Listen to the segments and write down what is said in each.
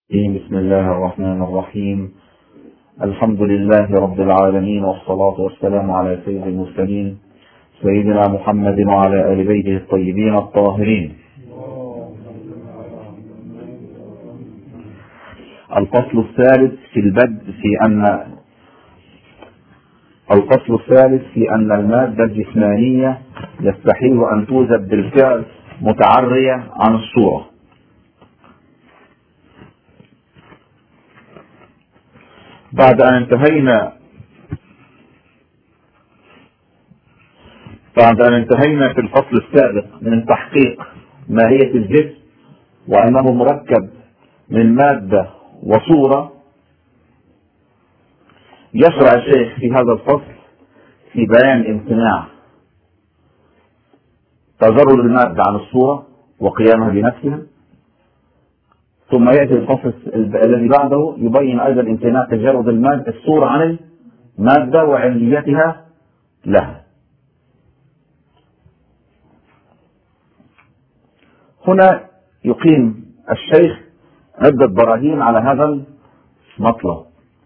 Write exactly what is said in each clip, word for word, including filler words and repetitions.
بسم الله الرحمن الرحيم. الحمد لله رب العالمين، والصلاة والسلام على سيد المرسلين سيدنا محمد وعلى آل بيته الطيبين الطاهرين. الفصل الثالث في البدء في أن الفصل الثالث في أن المادة الجسمانية يستحيل أن توجد بالفعل متعرية عن الصورة. بعد أن انتهينا بعد أن انتهينا في الفصل السابق من تحقيق ماهية الجسم وأنه مركب من مادة وصورة، يشرع الشيخ في هذا الفصل في بيان امتناع تجرد المادة عن الصورة وقيامها بنفسها، ثم يأتي الفصل الذي بعده يبين أيضا امتناع تجرد المادة الصورة عن المادة وعليتها لها. هنا يقيم الشيخ عدة براهين على هذا المطلب،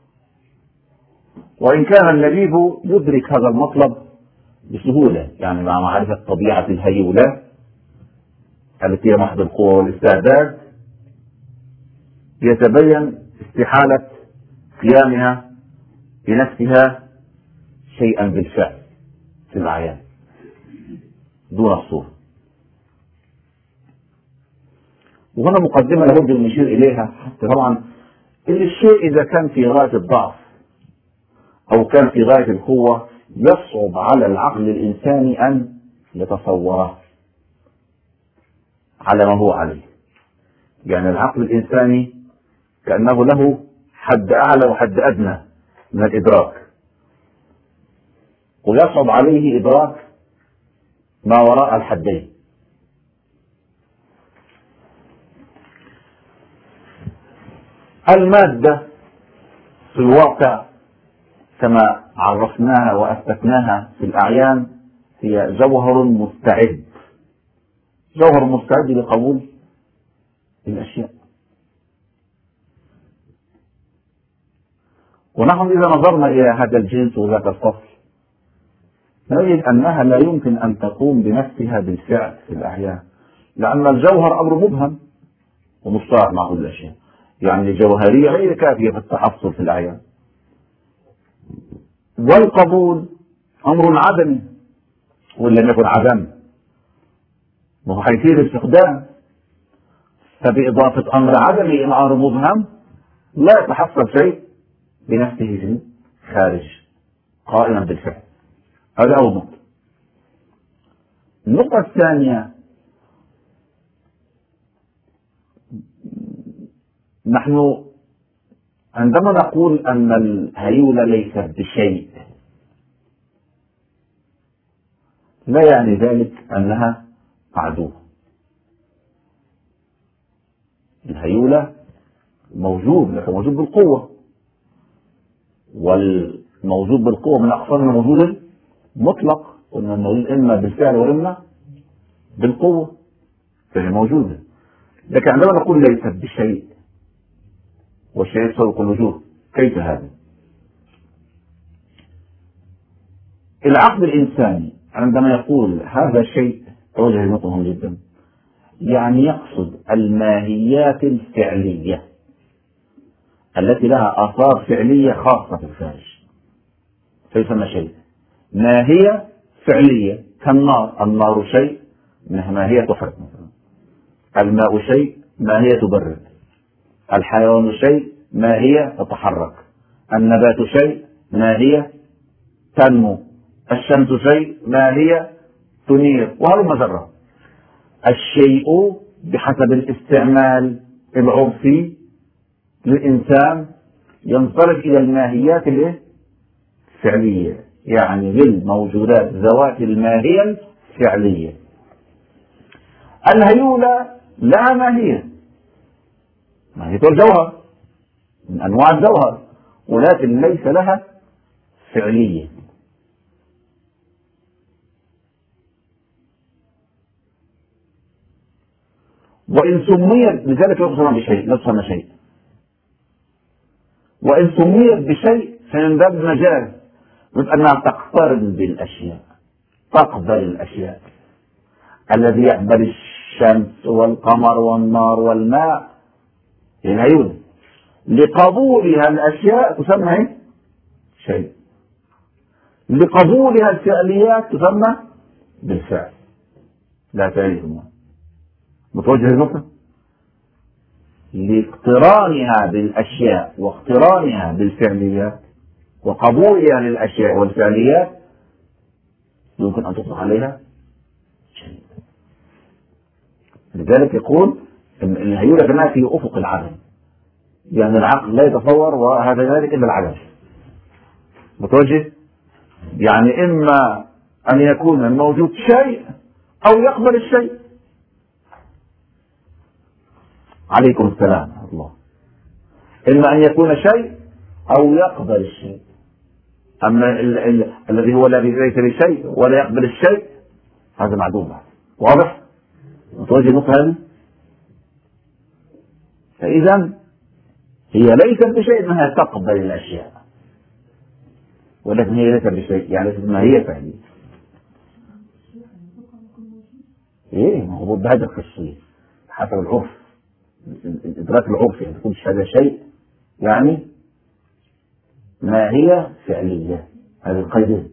وإن كان اللبيب يدرك هذا المطلب بسهولة، يعني مع معرفة طبيعة الهيولة التي هي محض القوة والاستعداد يتبين استحالة قيامها بنفسها شيئا بالفعل في الأعيان دون الصورة. وهنا مقدمة لابد أن نشير إليها، حتى طبعا إن الشيء إذا كان في غاية الضعف أو كان في غاية القوة يصعب على العقل الإنساني أن يتصوره على ما هو عليه. يعني العقل الإنساني كأنه له حد أعلى وحد أدنى من الإدراك، ويصعب عليه إدراك ما وراء الحدين. المادة في الواقع كما عرفناها وأثبتناها في الأعيان هي جوهر مستعد، جوهر مستعد لقبول الأشياء. ونحن إذا نظرنا إلى هذا الجنس وذاك الفصل نجد أنها لا يمكن أن تقوم بنفسها بالفعل في الأحيان، لأن الجوهر أمر مبهم ومشترك مع كل الأشياء. يعني الجوهرية غير كافية في التحصل في الأعيان، والقبول أمر عدمي، وإن لم يكن عدم وهو حيثية الاستخدام، فبإضافة أمر عدمي إلى أمر مبهم لا يتحصل شيء بنفسه في خارج قائما بالفعل. هذا أول نقطة. النقطة الثانية، نحن عندما نقول أن الهيولة ليست بشيء لا يعني ذلك أنها معدومة. الهيولة موجود، لكن موجود بالقوة، والموجود بالقوة من أقسام الموجود المطلق، قلنا الموجود إما بالفعل وإما بالقوة، فهي موجودة. لكن عندما نقول ليست بشيء والشيء يسبق الوجود، كيف هذا؟ العقل الإنساني عندما يقول هذا الشيء توجه نقطة جدا، يعني يقصد الماهيات الفعلية التي لها آثار فعلية خاصة في الخارج، فيسمى شيء. ماهية فعلية كالنار، النار شيء ماهية تحرق مثلا، الماء شيء ماهية تبرد، الحيوان شيء ماهية تتحرك، النبات شيء ماهية تنمو، الشمس شيء ماهية تنير، وهذا مجرد. الشيء بحسب الاستعمال العرفي للإنسان ينصرف إلى الماهيات الفعلية، يعني للموجودات ذوات الماهية الفعلية. الهيولة لا ماهية، ماهية الجوهر من أنواع الجوهر، ولكن ليس لها فعلية. وإن سميت لذلك لا تسمى بشيء، لا تسمى شيء، وإن سميت بشيء فمن باب مجاز، مثل أنها تقترن بالأشياء، تقبل الأشياء. الذي يقبل الشمس والقمر والنار والماء العيون لقبولها الأشياء تسمى شيء، لقبولها الفعليات تسمى بالفعل. لا تعرفون متوجه النقطة؟ لاقترانها بالأشياء واقترانها بالفعليات وقبولها للأشياء والفعليات يمكن أن تطلق عليها شيء. لذلك يقول إن الهيولة كما في أفق العالم، يعني العقل لا يتصور وهذا ذلك إلا العدم. متوجه؟ يعني إما أن يكون الموجود شيء أو يقبل الشيء. عليكم السلام ورحمة الله. إما أن يكون شيء أو يقبل الشيء. أما ال ال الذي هو الذي ليس بشيء ولا يقبل الشيء هذا معدوم. واضح؟ متوجه النقطة هذه؟ فإذا هي ليست بشيء أنها تقبل الأشياء، ولكن هي ليست بشيء يعني ليست ما هي فعلية. إيه مربوط بهذا الخصيص حسب العرف، الإدراك العرفي أن تكون هذا شيء يعني ما هي فعلية. هذه القيد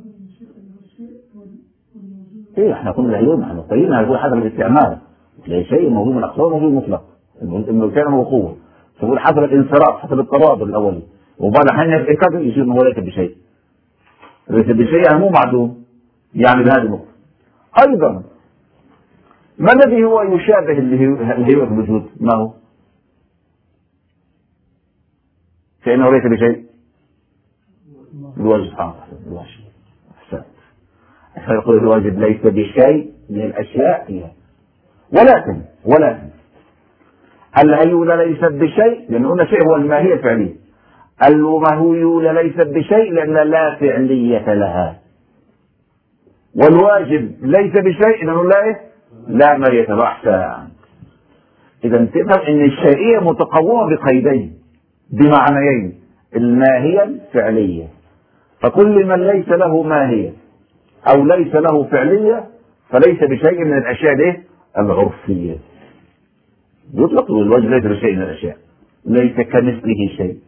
إيه إحنا قلنا اليوم إحنا قيدنا هذا حسب الاستعمال، لا شيء موجود من الأقصار موجود مطلق، إنه كان هو قوة، فقول حسب الانصراف حسب التواضع الأولي، وبعد حين الإكاد يصير إنه ليس بشيء، ليس بشيء يعني مو معدوم يعني بهذه النقطة. أيضا ما الذي هو يشابه اللي هو الوجود؟ ما هو؟ فإنه ليس بشيء الواجب سبحانه وتعالى. الواجب أحسنت. فيقول الواجب ليس بشيء من الأشياء هي. ولكن ولكن الهيولة ليست بشيء لأن قلنا شيء هو الماهية الفعلية. المهيولة ليست بشيء لأن لا فعلية لها. والواجب ليس بشيء لأنه لا إيه؟ لا ما يتبعث. إذا تفهم أن الشيئية متقومة بقيدين بمعنيين، الماهية الفعلية. فكل من ليس له ماهية أو ليس له فعلية فليس بشيء من الأشياء دي العرفية. يطلق الواجب ليس بشيء من الأشياء، ليس كمثله شيء.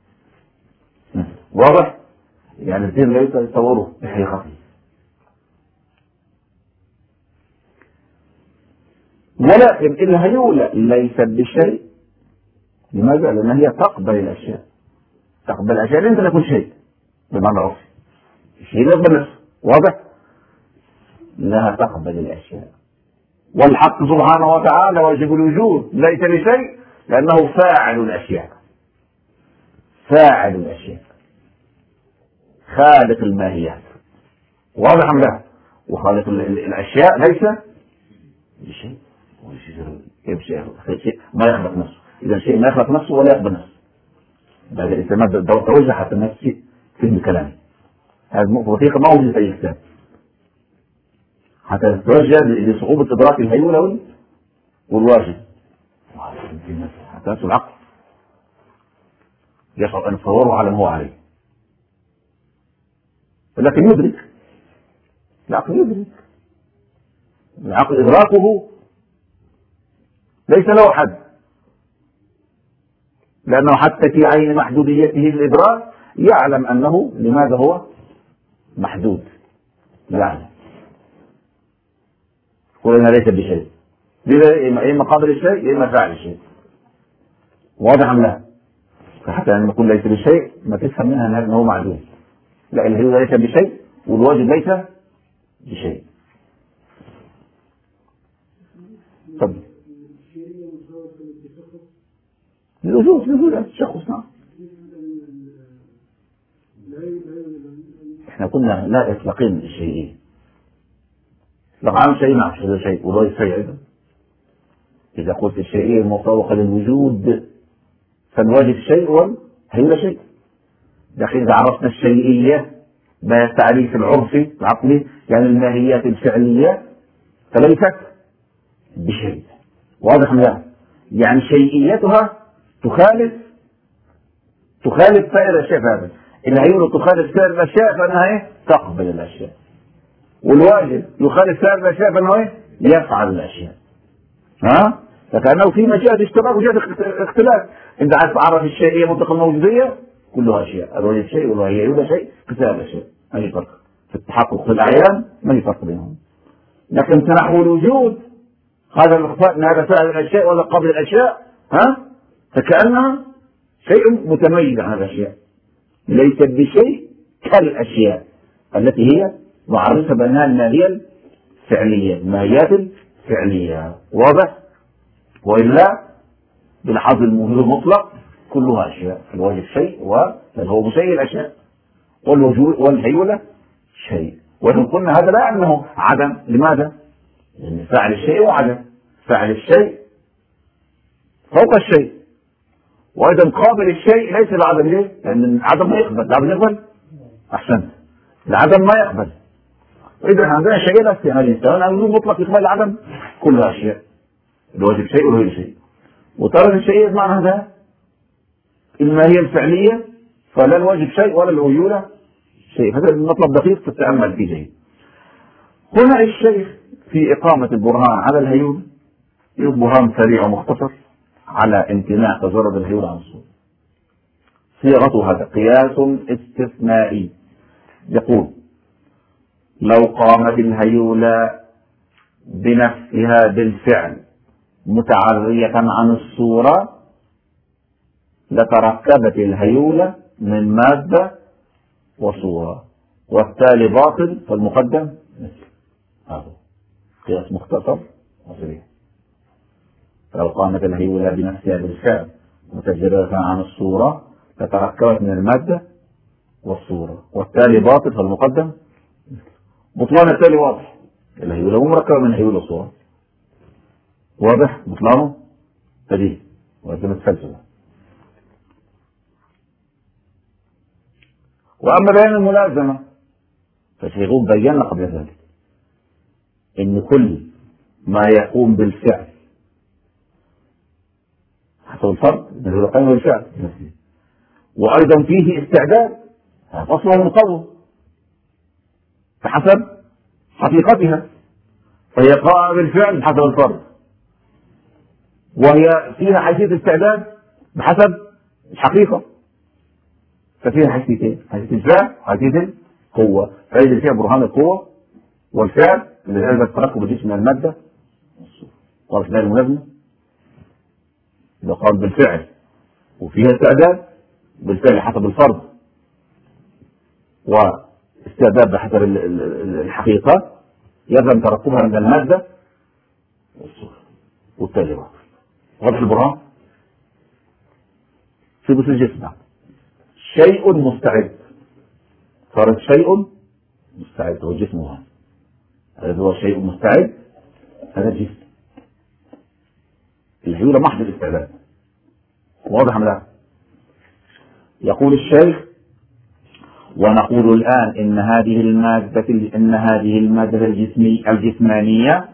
واضح؟ يعني الدين ليس يتصوره بحقيقته. ولكن الهيولة ليست بشيء. لماذا؟ لأن هي تقبل الأشياء، تقبل الأشياء لن تكون شيء بمعنى عرفي، الشيء لا يقبل نفسه. واضح؟ لها تقبل الأشياء. والحق سبحانه وتعالى واجب الوجود ليس بشيء لأنه فاعل الأشياء، فاعل الأشياء، خالق الماهيات. واضح أم لا؟ وخالق الأشياء ليس بشيء. شيء ما يخلق نفسه. إذا شيء ما يخلق نفسه ولا يقبل نفسه، بعد الإسلام توجه حتى نفسي في الكلام. هذه النقطة دقيقة ما وجدت أي كتاب حتى تتوجه لصعوبة إدراك الهيولة والواجب. حتى نفس العقل يشعر أن يتصوره على ما هو عليه، لكن يدرك. العقل يدرك، العقل إدراكه ليس له حد، لأنه حتى في عين محدوديته الإدراك يعلم أنه لماذا هو محدود. يعني قلنا ليس بشيء، إما قابل الشيء إما فاعل الشيء. واضح أم لا؟ فحتى لما نقول ليس بشيء ما تفهم منها أنه معدوم. لا، الهيولة ليس بشيء والواجب ليس بشيء. طب الوجود الوجود التشخص. نعم احنا كنا لا اطلاقين الشيئين. لو عام شيء مع هذا شيء والواجب شيء ايضا. اذا قلت الشيئين المطابقة للوجود فالواجب شيء والهيولة شيء. لكن اذا عرفنا الشيئية ما التعريف العرفي العقلي يعني الماهيات الفعلية فليست بشيء. واضح لا؟ يعني شيئيتها تخالف تخالف سائر الاشياء هذا. الهيولة تخالف سائر الاشياء فانها ايه؟ تقبل الاشياء. والواجب يخالف سائر الاشياء فانه ايه؟ يفعل الاشياء. ها؟ فكانه في مشيئة اشتراك وجهة اختلاف. انت عايز تعرف الشيء هي منطق الموجودية كلها اشياء، الواجب شيء والهيولة شيء كسائر الاشياء، ما في فرق. في التحقق في الاعيان ما في فرق بينهم. لكن تنحو الوجود هذا الاخفاء ان هذا فعل الاشياء ولا قبل الاشياء، ها؟ فكانها شيء متميز عن الاشياء، ليست بشيء كالاشياء التي هي معرفه بانها الماهيه الفعليه، الماهيات الفعليه. واضح؟ والا بالحظ الموجود المطلق كلها اشياء، الواجب شيء والهو شيء الاشياء، والوجود والهيولة شيء. وإن قلنا هذا لا يعني أنه عدم. لماذا؟ لأن فعل الشيء وعدم، فعل الشيء فوق الشيء، وأيضا قابل الشيء ليس العدم. ليه؟ لأن العدم ما يقبل. العدم يقبل؟ أحسنت، العدم ما يقبل. وإذا عندنا شيء لا استعمال سواء الوجود مطلق يقبل العدم كلها أشياء، الواجب شيء والهيولة شيء. وترى الشيء معنى هذا الماهية الفعلية، فلا الواجب شيء ولا الهيولة شيء. هذا المطلب دقيق تتأمل فيه جيد. هنا الشيخ في إقامة البرهان على الهيولة برهان سريع ومختصر على امتناع تجرد الهيولة عن الصورة. صيغته هذا قياس استثنائي. يقول: لو قامت الهيولة بنفسها بالفعل متعرية عن الصورة لتركبت الهيولة من مادة وصورة، والتالي باطل فالمقدم مثل. هذا قياس مختصر وسريع. لو قامت الهيولة بنفسها بالفعل متجردة عن الصورة لتركبت من المادة والصورة، والتالي باطل فالمقدم مثل. بطلان التالي واضح، الهيولة مركبة من هيولة وصورة، واضح بطلانه بديهي ولازم تفلسفه. وأما بيان الملازمة فشيخون بينا قبل ذلك إن كل ما يقوم بالفعل حسب الفرد من القيم بالفعل، وأيضا فيه استعداد أصلها المقوم بحسب حقيقتها، فهي قائمة بالفعل بحسب الفرد، وهي فيها حيثية استعداد بحسب الحقيقة، ففيها حيثيتين: حيثية الفعل وحيثية القوة. فإذا فيها برهان القوة والفعل اللي هذا التركب الجسم من المادة قال في الملازمة إذا قام بالفعل وفيها استعداد بالفعل حسب الفرد واستعداد بحسب الحقيقة يلزم تركبها من المادة والتالي واضح. واضح البرهان؟ في بس الجسم شيء مستعد، صارت شيء مستعد هو الجسم. هذا هذا هو شيء مستعد، هذا الجسم. الهيولة محض الاستعداد. واضح ام لا؟ يقول الشيخ: ونقول الآن إن هذه المادة إن هذه المادة الجسمي الجسمانية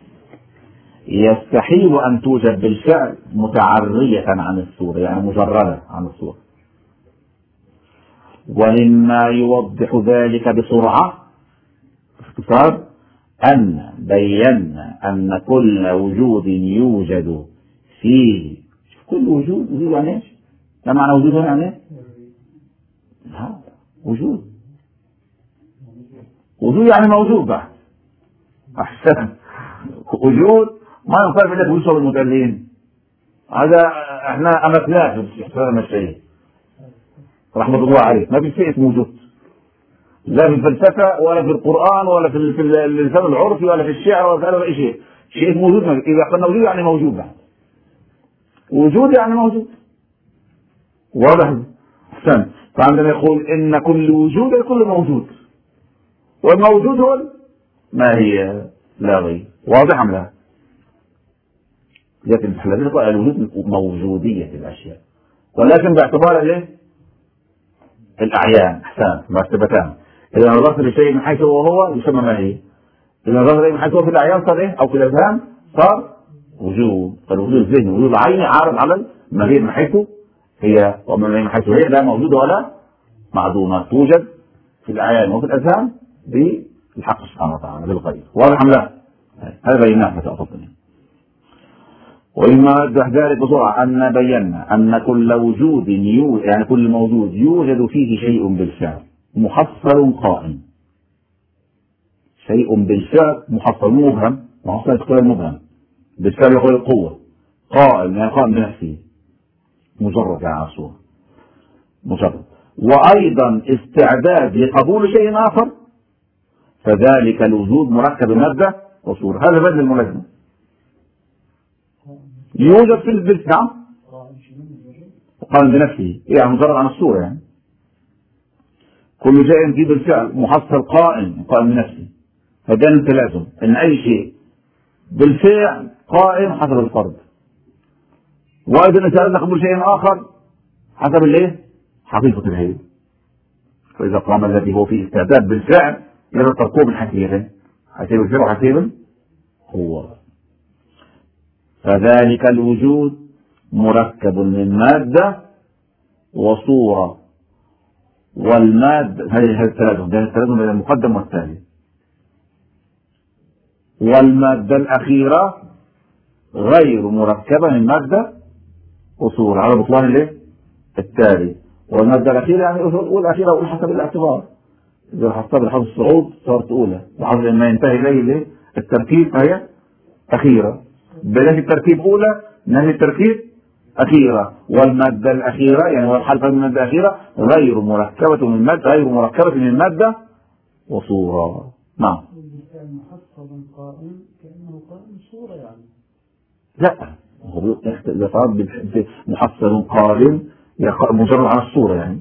يستحيل أن توجد بالفعل متعرية عن الصورة، يعني مجردة عن الصورة. ومما يوضح ذلك بسرعة باختصار أن بينا أن كل وجود يوجد فيه، كل وجود وجود يعني ايش؟ لا معنى وجود هنا يعني ايه؟ لا وجود وجود يعني موجود بعد. أحسن. وجود ما ينفع بدك وصول المتألين، هذا احنا أمثلاه في احترام الشيء رحمة الله عليه. ما في شيء اسمه وجود، لا في الفلسفة ولا في القرآن ولا في اللسان العرفي ولا في الشعر ولا في أي شيء. شيء اسمه وجود، إذا قلنا وجود يعني موجود بعد. وجود يعني موجود. واضح؟ أحسن. فعندما يقول إن كل وجود كل موجود، والموجود هو ما هي لا غير. واضح أم لا؟ لكن في الحلقة الوجود موجودية الأشياء، ولكن باعتبار الايه؟ الأعيان. أحسن. مرتبتان. إذا نظرت لشيء من حيث هو هو يسمى ما هي. إذا نظرت من حيث هو في الأعيان صار إيه؟ أو في الأذهان صار وجود. فالوجود الذهني وجود العيني عارض على المغير من حيث هي ومن حيث هي لا موجودة ولا معدومة، توجد في الأعيان وفي الأذهان بالحق سبحانه وتعالى بالغيب. واضح أم لا؟ هذا بيناه متى أفضل. وإما يوضح ذلك بسرعة أن بينا أن كل وجود يوجد، يعني كل موجود يوجد فيه شيء بالفعل محصل قائم. شيء بالفعل محصل مبهم، محصل يقول المبهم بالفعل يقول القوة، قائم يعني قائم بنفسه مجرد يعني عصور مجرد. وأيضا استعداد لقبول شيء آخر، فذلك الوجود مركب مادة وصورة. هذا بدل الملازمة يوجد في البلد قائم بنفسه يعني مجرد عن الصورة، يعني كل شيء فيه بالفعل محصل قائم قائم بنفسه. فده التلازم ان اي شيء بالفعل قائم حسب الفرد، وايضا استعداد قبول شيء اخر حسب الايه؟ حقيقة الهيئة. فاذا قام الذي هو فيه استعداد بالفعل يبقى تركوب الحسيب حسيب الفعل وحسيب هو. فذلك الوجود مركب من مادة وصورة، والمادة هذه التلازم ده التلازم بين المقدم والتالي. والمادة الأخيرة غير مركبة من مادة وصورة على بطلان الايه؟ التالي. والمادة الأخيرة يعني والأخيرة أقول حسب الاعتبار، إذا حسب الحظ الصعود صارت أولى، بحظ ما ينتهي إليه التركيب فهي أخيرة، بنهي التركيب أولى نهي التركيب أخيرة. والمادة الأخيرة يعني هو الحالة من المادة الأخيرة غير مركبة من مادة غير مركبة من مادة وصورة. نعم. محصل قائم كأنه قائم صورة يعني. لا هو إذا صار محصل قائم مجرد عن الصورة يعني.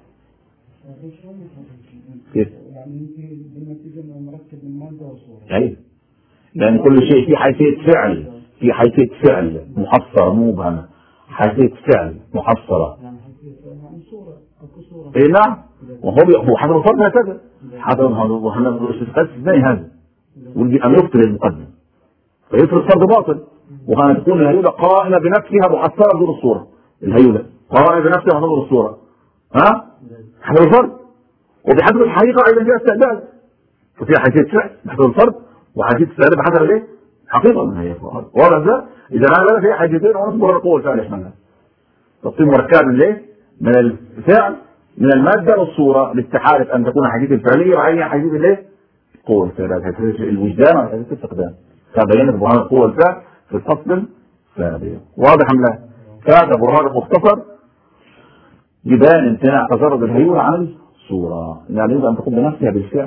كيف؟ يعني بالنتيجة أنه مركب من مادة وصورة. أي لأن كل شيء في حيثية فعل، في حيثية فعل محصلة مبهمة، حيثية فعل محصلة. يعني حيثية يعني صورة أو صورة. إيه نعم. وهو هو حسب الفرد هكذا. حسب وحنا استثناء هذا. واللي أن يفطر المقدم فيفطر الفرد باطل، وكانت تكون الهيولة قائمة بنفسها محصلة بدون الصورة. الهيولة قائمة بنفسها بدون الصورة. ها؟ حسب الفرد. وبحسب الحقيقة أيضا فيها استعداد. ففيها حيثية فعل بحسب الفرد وحديث السعادة بحسب الايه؟ حقيقة من هي واضح ده؟ إذا أنا في حاجتين ونصبر القوة الفعل يشملها. تفصيل مركب من الايه؟ من الفعل من المادة والصورة لاستحالة أن تكون حديث الفعلية وهي حديث الايه؟ قوة الفعل، حديث الوجدان وحديث الاستقدام. فبينت برهان القوة الفعل في الفصل الثاني. واضح أم لا؟ كان برهان مختصر يبان امتناع تجرد الهيول عن الصورة، يعني يجب أن تقوم بنفسها بالفعل.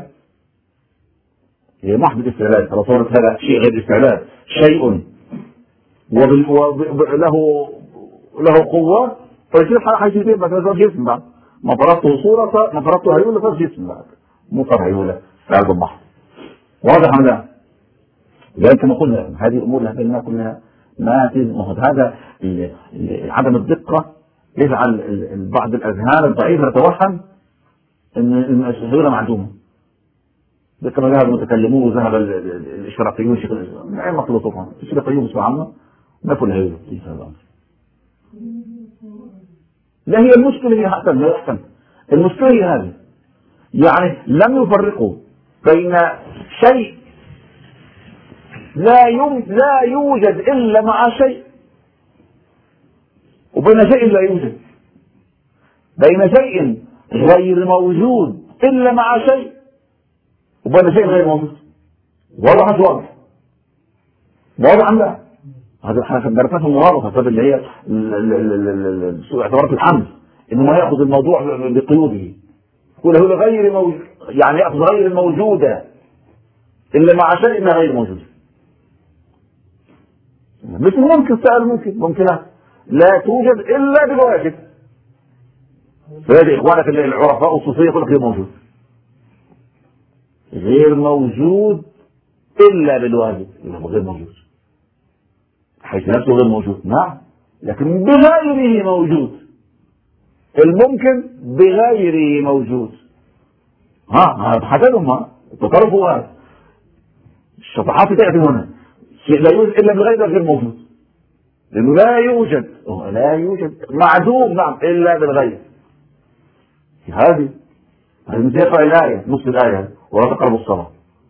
هي محض استعلاء، لو صارت هذا شيء غير استعلاء شيء وبال... وب... له له قوة فيصير حيثيتين مثلا صار جسم بعد ما فرضته صورة ما فرضته هيولة صار جسم بعد مو صار هيولة بعد البحر. واضح أم لا؟ لذلك كما قلنا هذه الأمور اللي قلنا كلها ما تزمه. هذا عدم الدقة يجعل بعض الأذهان الضعيفة تتوهم إن الهيولة معدومة. كما ذهب المتكلمون وذهب الاشتراكيون شيخ الاسلام من اين مطلوب طبعا الاشتراكيون بسمع عنه نفوا الهيولة في هذا الامر. لا هي المشكله هي حسن لا يحسن المشكله هي هذه، يعني لم يفرقوا بين شيء لا يوجد لا يوجد الا مع شيء وبين شيء لا يوجد، بين شيء غير موجود الا مع شيء وبين شيء غير موجود. واضح مش واضح؟ واضح ام لا؟ هذا احنا درسناه في المرابطه اللي هي اعتبارات الحمل انه ما ياخذ الموضوع بقيوده يقول هو غير موجود، يعني ياخذ غير الموجوده الا مع شيء ما غير موجود. مش ممكن سؤال ممكن ممكنات لا توجد الا بالواجب. فهذه اخوانك العرفاء الصوفيه يقول لك غير موجود غير موجود الا بالواجب، هو غير موجود حيث نفسه غير موجود. نعم لكن بغيره موجود، الممكن بغيره موجود. ها حسبهم ها التصرف هذا الشطحات تأتي هنا شيء لا يوجد الا بغيره غير موجود، لأنه لا يوجد لا يوجد معدوم نعم إلا بالغير. هذه هذه يقرأ الآية نص الآية ولا تقربوا الصلاة.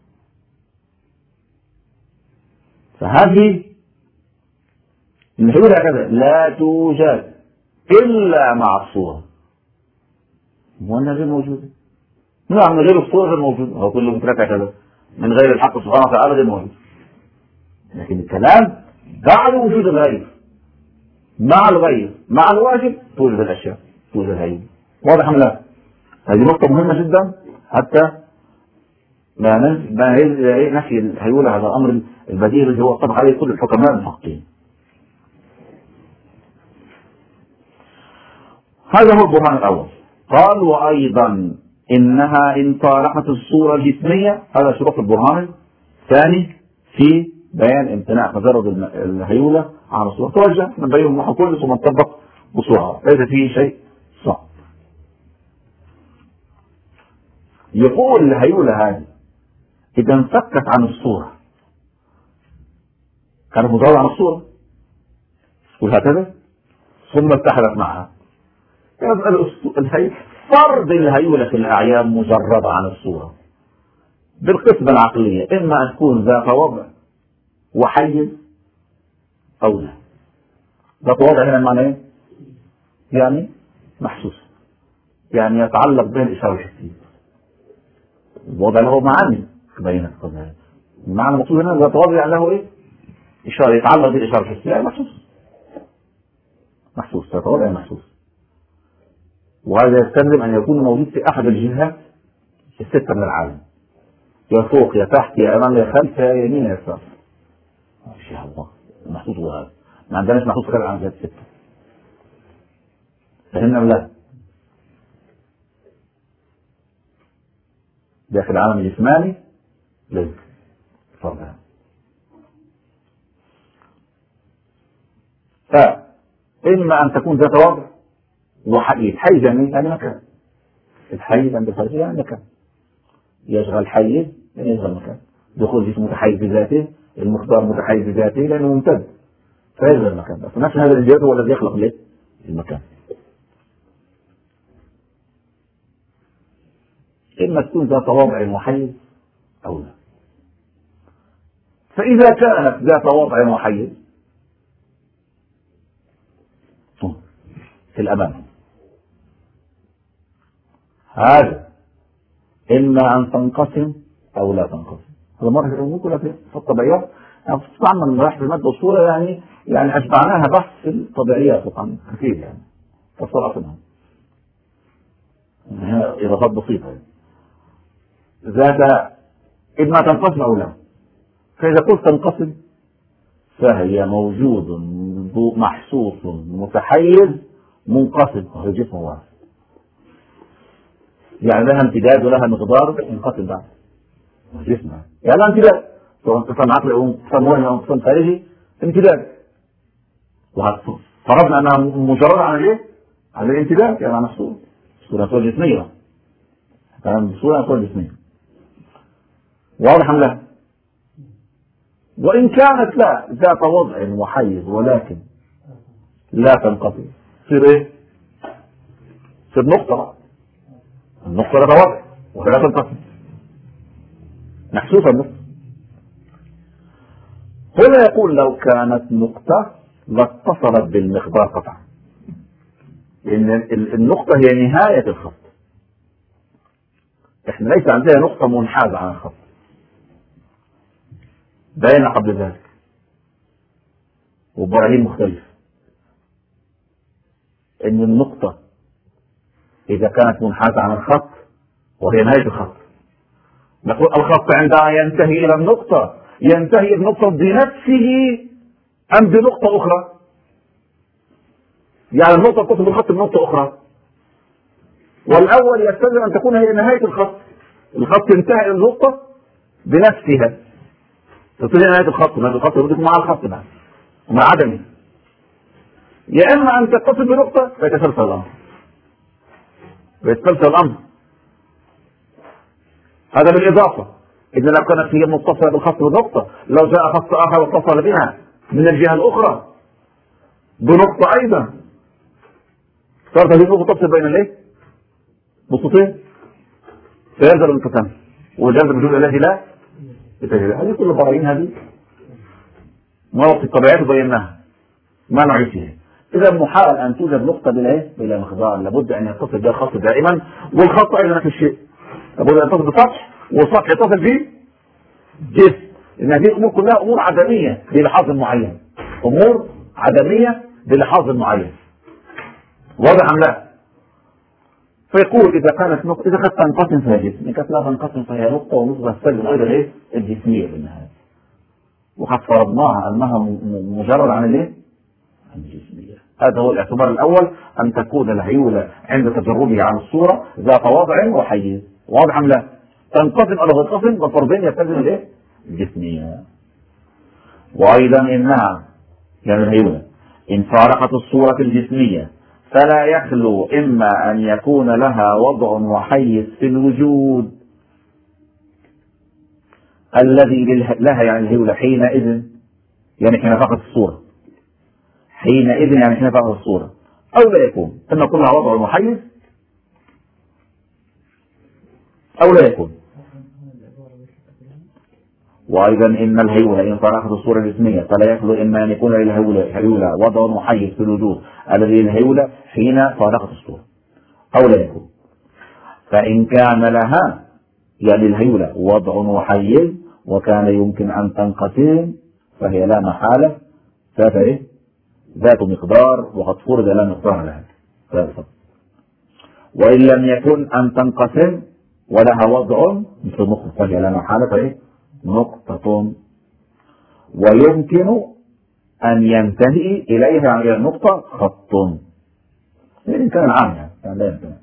فهذه الحلول هكذا لا توجد إلا مع الصورة، وأنها غير موجودة. نعم من غير الصورة غير موجودة، هو كله متركة كذا من غير الحق سبحانه وتعالى غير موجود. لكن الكلام بعد وجود الغير، مع الغير مع الواجب توجد الأشياء توجد الهيئة. واضح أم لا؟ هذه نقطة مهمة جدا حتى ما نفي الهيولة. هذا الأمر البديهي الذي هو طبق عليه كل الحكماء المحققين. هذا هو البرهان الأول. قال وأيضا إنها إن صالحت الصورة الجسمية، هذا شروط البرهان الثاني في بيان امتناع تجرد الهيولة عن الصورة. توجه من بينهم نحو كل ثم نطبق بصورة، ليس فيه شيء صعب. يقول الهيولة هذه إذا انفكت عن الصورة كانت مجردة عن الصورة وهكذا ثم اتحدت معها، فرض الهيولة في الأعيان مجردة عن الصورة بالقسمة العقلية، إما أن تكون ذات وضع وحيز أو لا. ذات وضع هنا معنى إيه؟ يعني محسوس، يعني يتعلق به الإشارة الحسية. الوضع له معاني بينت قبل المعنى المقصود هنا ذات وضع يعني له إيه؟ إشارة يتعلق به الإشارة الحسية، يعني محسوس محسوس ذات وضع محسوس. وهذا يستلزم أن يكون موجود في أحد الجهات الستة من العالم، يا فوق يا تحت يا أمام يا خلف يا يمين يا يسار. ما شاء الله محسوس هو هذا، ما عندناش محسوس غير عن الجهات الستة. فهمنا ولا لا؟ داخل العالم الجسماني لازم فرضها. فإما أن تكون ذات وضع وحيز. حيز يعني يعني مكان. الحيز عند الخارجية يعني مكان، يشغل حيز يعني يشغل مكان. دخول جسم متحيز بذاته، المقدار متحيز بذاته لأنه ممتد فيشغل المكان. بس نفس هذا الجهاز هو الذي يخلق له المكان. إما تكون ذات وضع وحيز أو لا. فإذا كانت ذات وضع وحيز في الأمام، هذا إما أن تنقسم أو لا تنقسم. هذا مرة ممكن في الطبيعيات يعني طبعا من راح في المادة والصورة يعني يعني أشبعناها بحث في الطبيعيات طبعا كثير يعني تصرف منها إضافات بسيطة يعني. ذات إما تنقسم أو لا. فإذا قلت تنقسم فهي موجود محسوس متحيز منقسم وهو جسم واحد، يعني لها امتداد ولها مقدار ينقسم بعد جسمها، يعني لها امتداد سواء انقسام عقلي او انقسام وهمي او انقسام خارجي امتداد. فرضنا انها مجرد عن ايه؟ عن الامتداد يعني عن الصورة الصورة جسمية، الصورة صورة جسمية. واضح ام لا؟ وان كانت لا ذات وضع وحيز ولكن لا تنقسم تصير ايه؟ تصير نقطة. النقطة لا وضع ولا تنقسم، محسوسة النقطة. هنا يقول لو كانت نقطة لاتصلت بالمقدار قطعا، لأن النقطة هي نهاية الخط. احنا ليس عندنا نقطة منحازة عن الخط، بين قبل ذلك وبراهين مختلفة ان النقطة اذا كانت منحازة عن الخط وهي نهاية الخط نقول الخط عندها ينتهي الى النقطة، ينتهي النقطة بنفسه ام بنقطة اخرى؟ يعني النقطة تصل بالخط بنقطة اخرى، والاول يستلزم ان تكون هي نهاية الخط. الخط ينتهي النقطة بنفسها تصل نهاية الخط، نهاية الخط يكون مع الخط بقى ومع عدمه. يا اما ان تتصل بنقطة فيتسلسل الامر ويتسلسل الامر. هذا بالاضافة اذا لو كانت هي متصلة بالخط بنقطة، لو جاء خط اخر واتصل بها من الجهة الاخرى بنقطة أيضا، صارت هذه النقطة تفصل بين الايه؟ نقطتين، فيلزم الانقسام وجاز الوجود الذي لا يتجدد. هذه كل البراهين هذه مواقف الطبيعيات بيناها ما نعيش فيها. إذا محال أن توجد نقطة بلا إيه؟ بلا مقدار، لابد أن يتصل بها الخط دائما، والخط أيضا في الشيء لابد أن يتصل بسطح، والسطح يتصل به جسم، إن هذه الأمور كلها أمور عدمية بلحاظ معين، أمور عدمية بلحاظ معين. واضح أم لا؟ فيقول إذا كانت نقطة إذا كانت تنقسم فيها جسم، إذا كانت لا تنقسم فيها نقطة ونقطة تستلزم أيضا إيه؟ الجسمية بالنهاية. وقد فرضناها أنها مجرد عن الإيه؟ عن الجسمية. هذا هو الاعتبار الأول، أن تكون الهيولة عند تجربها عن الصورة ذات وضع وحيز. واضح أم لا؟ تنقسم أو لا تنقسم بفرضين يستلزم الإيه؟ الجسمية. وأيضا إنها يعني الهيولة إن فارقت الصورة الجسمية فلا يخلو إما أن يكون لها وضع وحيز في الوجود الذي لها يعني الهيولة حينئذ، يعني حين فقط الصورة، حينئذ يعني حين فقط الصورة، أو لا يكون، إما يكون لها وضع محيز أو لا يكون. وأيضا إن الهيولة إن فارقت الصورة الجسمية فلا يخلو إما أن يكون للهيولة وضع محيز في الوجود الذي للهيولة حين فارقت الصورة، أو لا يكون. فإن كان لها يعني الهيولة وضع محيز وكان يمكن أن تنقسم فهي لا محالة ذات إيه؟ ذات مقدار، وقد فرض لا مقدار لها. وإن لم يكن أن تنقسم ولها وضع مثل نقطة فهي لا محالة إيه؟ نقطة، ويمكن أن ينتهي إليها عن النقطة خط، يعني كان عامها يعني لا يمكن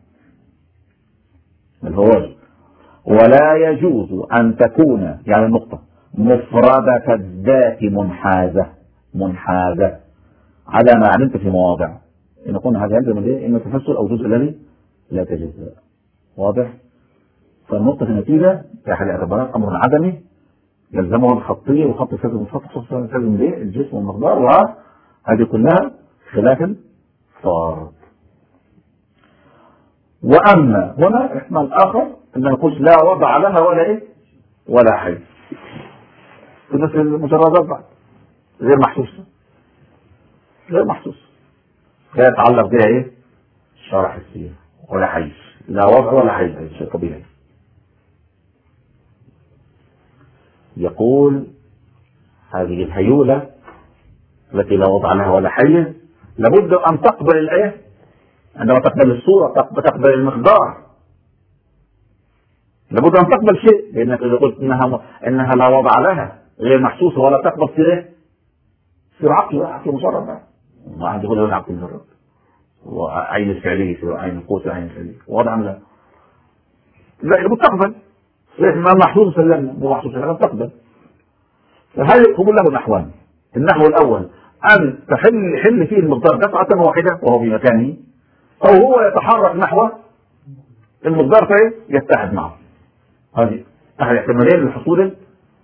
الهواج. ولا يجوز أن تكون يعني النقطة مفردة الذات منحازة منحازة على ما علمت في مواضع إن يكون هذا يلزم الايه؟ إما تفسر أو جزء الذي لا تجزء. واضح؟ فالنقطة في النتيجة في أحد الاعتبارات أمر عدمي يلزمه الخطية، وخط يلزم الخط يلزم الايه؟ الجسم والمقدار، وهذه كلها خلاف الفرض. وأما هنا احتمال آخر أن نقول لا وضع لها ولا إيه؟ ولا حيز، في مثل المجردات بعد غير محسوسة غير محسوسة لا يتعلق بها إيه؟ شرح السير ولا حيز، لا وضع ولا حيز، هذا شيء طبيعي. يقول هذه الهيولة التي لا وضع لها ولا حيز لابد أن تقبل الآية، عندما تقبل الصورة تقبل المقدار، لابد أن تقبل شيء، لأنك إذا قلت إنها إنها لا وضع لها غير محسوسة ولا تقبل في إيه؟ في عقل عقل مجرد، ما عندي يقول له عقل مجرد وعين الفعلية وعين القوة وعين الفعلية، واضح لا؟ لا لابد تقبل، ما محسوس سلمنا مو محسوس سلمنا تقبل. فهذا يقول له نحوان. النحو الأول أن تحل حل فيه المقدار دفعة واحدة وهو في مكانه، أو هو يتحرك نحو المقدار فيه يتحد معه. هذه أحد احتمالين للحصول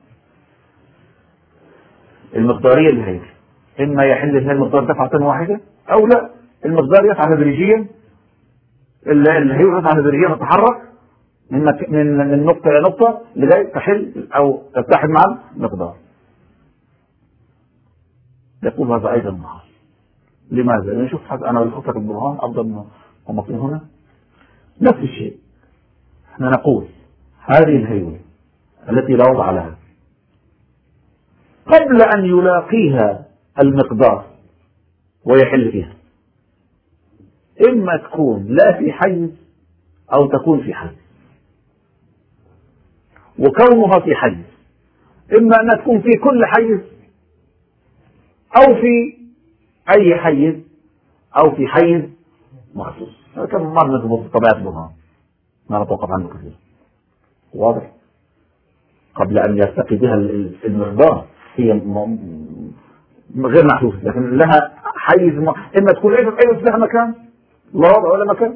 المقدارية للهيئة، إما يحل فيها المقدار دفعة واحدة أو لا المقدار يسعى تدريجيا، الهيئة يسعى تدريجيا تتحرك من من من نقطة إلى نقطة لغاية تحل أو تتحد مع المقدار. يقول هذا أيضا محال. لماذا؟ يعني شوف أنا بالخطة البرهان أفضل من ومطلوب هنا نفس الشيء. احنا نقول هذه الهيولة التي لا وضع لها قبل أن يلاقيها المقدار ويحل فيها إما تكون لا في حيز أو تكون في حيز، وكونها في حيز إما أنها تكون في كل حيز أو في أي حيز أو في حيز مخصوص. هذا كم مرة نضبط طبيعة برهان ما نتوقف عنه كثير. واضح؟ قبل أن يلتقي بها المقدار هي غير محسوسة، لكن لها حيز م... إما تكون ليست أي لها مكان لا وضع ولا مكان،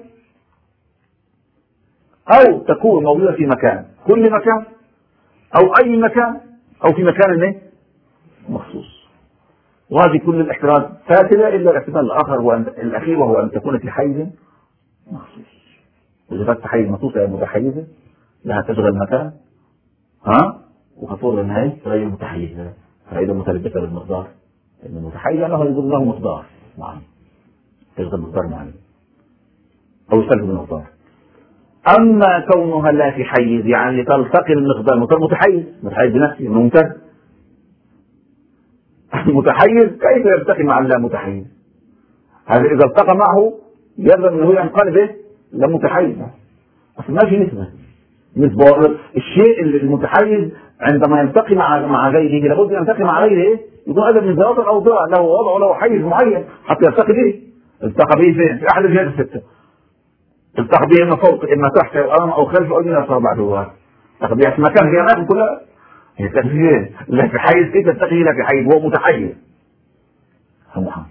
أو تكون موجودة في مكان كل مكان أو أي مكان أو في مكان إيه؟ مخصوص. وهذه كل الاحتمالات فاسدة إلا الاحتمال الآخر هو أن الأخير وهو أن تكون في حيز مخصوص. إذا كانت حيز مخصوص هي متحيزة لها تشغل مكان ها وخطور النهاية غير متحيزة فإذا متلبسة بالمقدار لأن المتحيز له يجب له مقدار معين تشغل مقدار معين أو يسلب المقدار. أما كونها لا في حيز يعني تلتقي المقدار مقدار متحيز متحيز بنفسه ممتد المتحيز كيف يلتقي مع اللا متحيز؟ هذا إذا التقى معه يلزم أنه ينقلب إيه؟ لا متحيز أصلا ما في نسبة نسبة الشيء المتحيز عندما يلتقي مع مع غيره لابد يلتقي مع غيره إيه؟ يكون هذا من ذوات الأوضاع له وضع له حيز معين حتى يلتقي به. التقى به فين؟ في أحد الجهات الستة. التقى به إما فوق إما تحت أو أمام أو خلف أو من أصابع بعده. التقى به في مكان هي أماكن كلها هي تسجيل لا في حيز كيف تلتقي لا في حيز هو متحيز. سبحان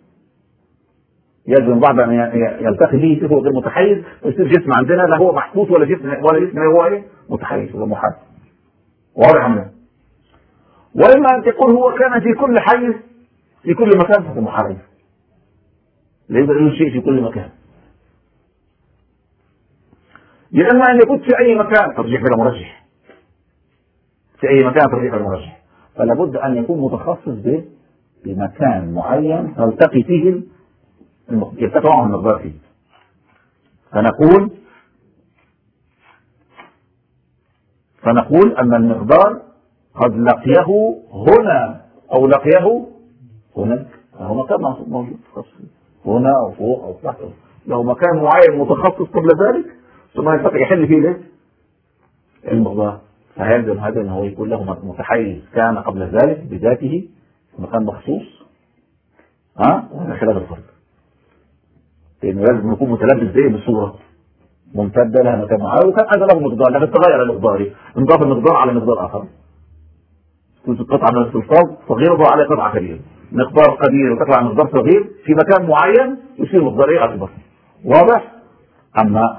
يلزم بعض أن يلتقي به هو غير متحيز ويصير جسم عندنا لا هو محبوس ولا جسم ولا جسم هو إيه؟ متحيز ولا محدد. واضح عندنا. وإما أن تقول هو كان في كل حيز في كل مكان فهو محرز. لا يوجد شيء في كل مكان. يا إما أن يكون في أي مكان ترجيح بلا مرجح. في أي مكان ترجيح بلا مرجح. فلا بد أن يكون متخصص به بمكان معين تلتقي فيه يلتقي معه المقدار فيه. فنقول فنقول أن المقدار قد لقيه هنا أو لقيه هناك له مكان موجود هنا أو فوق أو تحت له مكان معين متخصص قبل ذلك ثم يستطيع يحل فيه ليه؟ المقدار. فيلزم هذا أنه يكون له متحيز كان قبل ذلك بذاته مكان مخصوص ها وهذا خلاف الفرق لأنه لازم يكون متلبس به بصورة ممتدة لها مكان معين وكان هذا له مقدار لكن تغير المقدار انضاف المقدار على مقدار آخر. كنت قطعة من السلطان صغيرة على قطعة كبيرة مقدار كبير وتطلع مقدار صغير في مكان معين يصير مقدار ايه اكبر. واضح؟ اما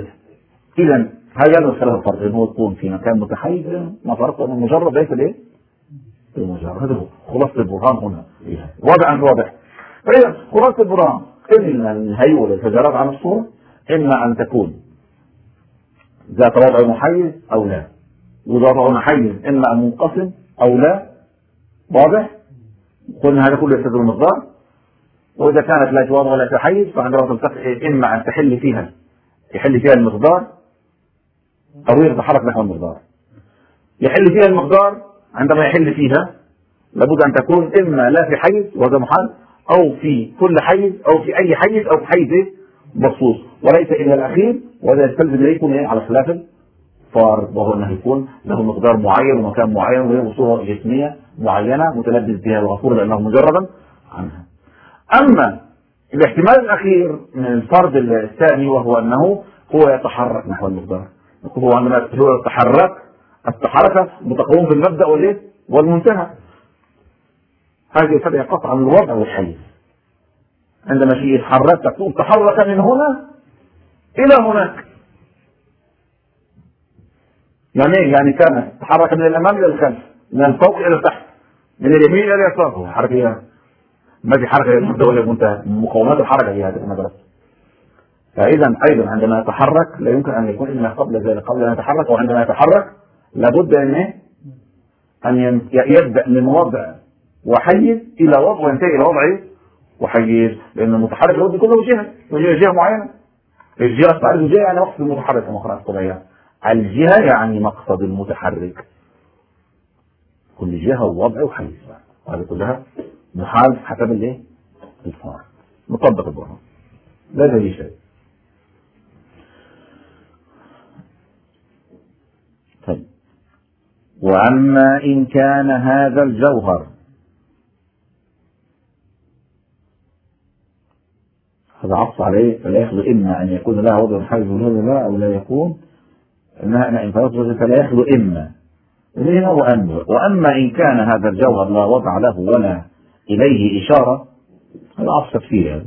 اذا هذا المسألة الفرق انه يكون في مكان متحيز ما فرق انه مجرد ليس الايه؟ المجرد هذا هو خلاصة البرهان هنا. واضح ام واضح؟ فاذا خلاصة البرهان ان الهيولة الفجرات عن الصورة اما ان تكون ذات وضع محيز او لا وضع محيز اما ان منقسم او لا. واضح؟ قلنا هذا كله يستدل المقدار. واذا كانت لا توضع ولا تحيز فعندما تلتقي اما ان تحل فيها يحل فيها المقدار او يتحرك نحو المقدار. يحل فيها المقدار عندما يحل فيها لابد ان تكون اما لا في حيز وهذا محال او في كل حيز او في اي حيز او في حيز مخصوص وليس الا الاخير وهذا يستلزم ان يكون على خلاف فارق وهو انه يكون له مقدار معين ومكان معين وله صورة جسمية معينة متلبس بها الغفور لانه مجردا عنها. اما الاحتمال الاخير من الفرض الثاني وهو انه هو يتحرك نحو المقدار. هو عندما هو يتحرك التحرك متقوم بالمبدأ والايه والمنتهى. هذه تبع قطعا الوضع والحيز. عندما شيء يتحرك تكون تحرك من هنا الى هناك. يعني ايه؟ يعني كان تحرك من الامام الى الخلف من الفوق الى التحت من اليمين الى اليسار. حركه ما في حركه المبدا ولا المنتهى مقومات الحركه هي هذه المدرسه. فاذا ايضا عندما يتحرك لا يمكن ان يكون الا قبل ذلك قبل ان يتحرك وعندما يتحرك لابد ان ايه؟ ان يبدا من وضع وحيز الى وضع وينتهي الى وضع وحيز لان المتحرك لابد يكون له جهه جهه معينه. الجهه تعرف الجهه يعني مقصد المتحرك كما قرات الطبيعيه. الجهة يعني مقصد المتحرك. كل جهة ووضع وحيز هذه كلها محال حسب الايه؟ الفارق مطبق البرهان لا زي شيء. طيب وأما إن كان هذا الجوهر هذا عطف عليه فلا يخلو إما أن يكون لها وضع حيز ولا لا أو لا يكون إنها إن فرضت فلا يخلو إما هنا وأما. وأما إن كان هذا الجوهر لا وضع له ولا إليه إشارة هذا عطف تفسير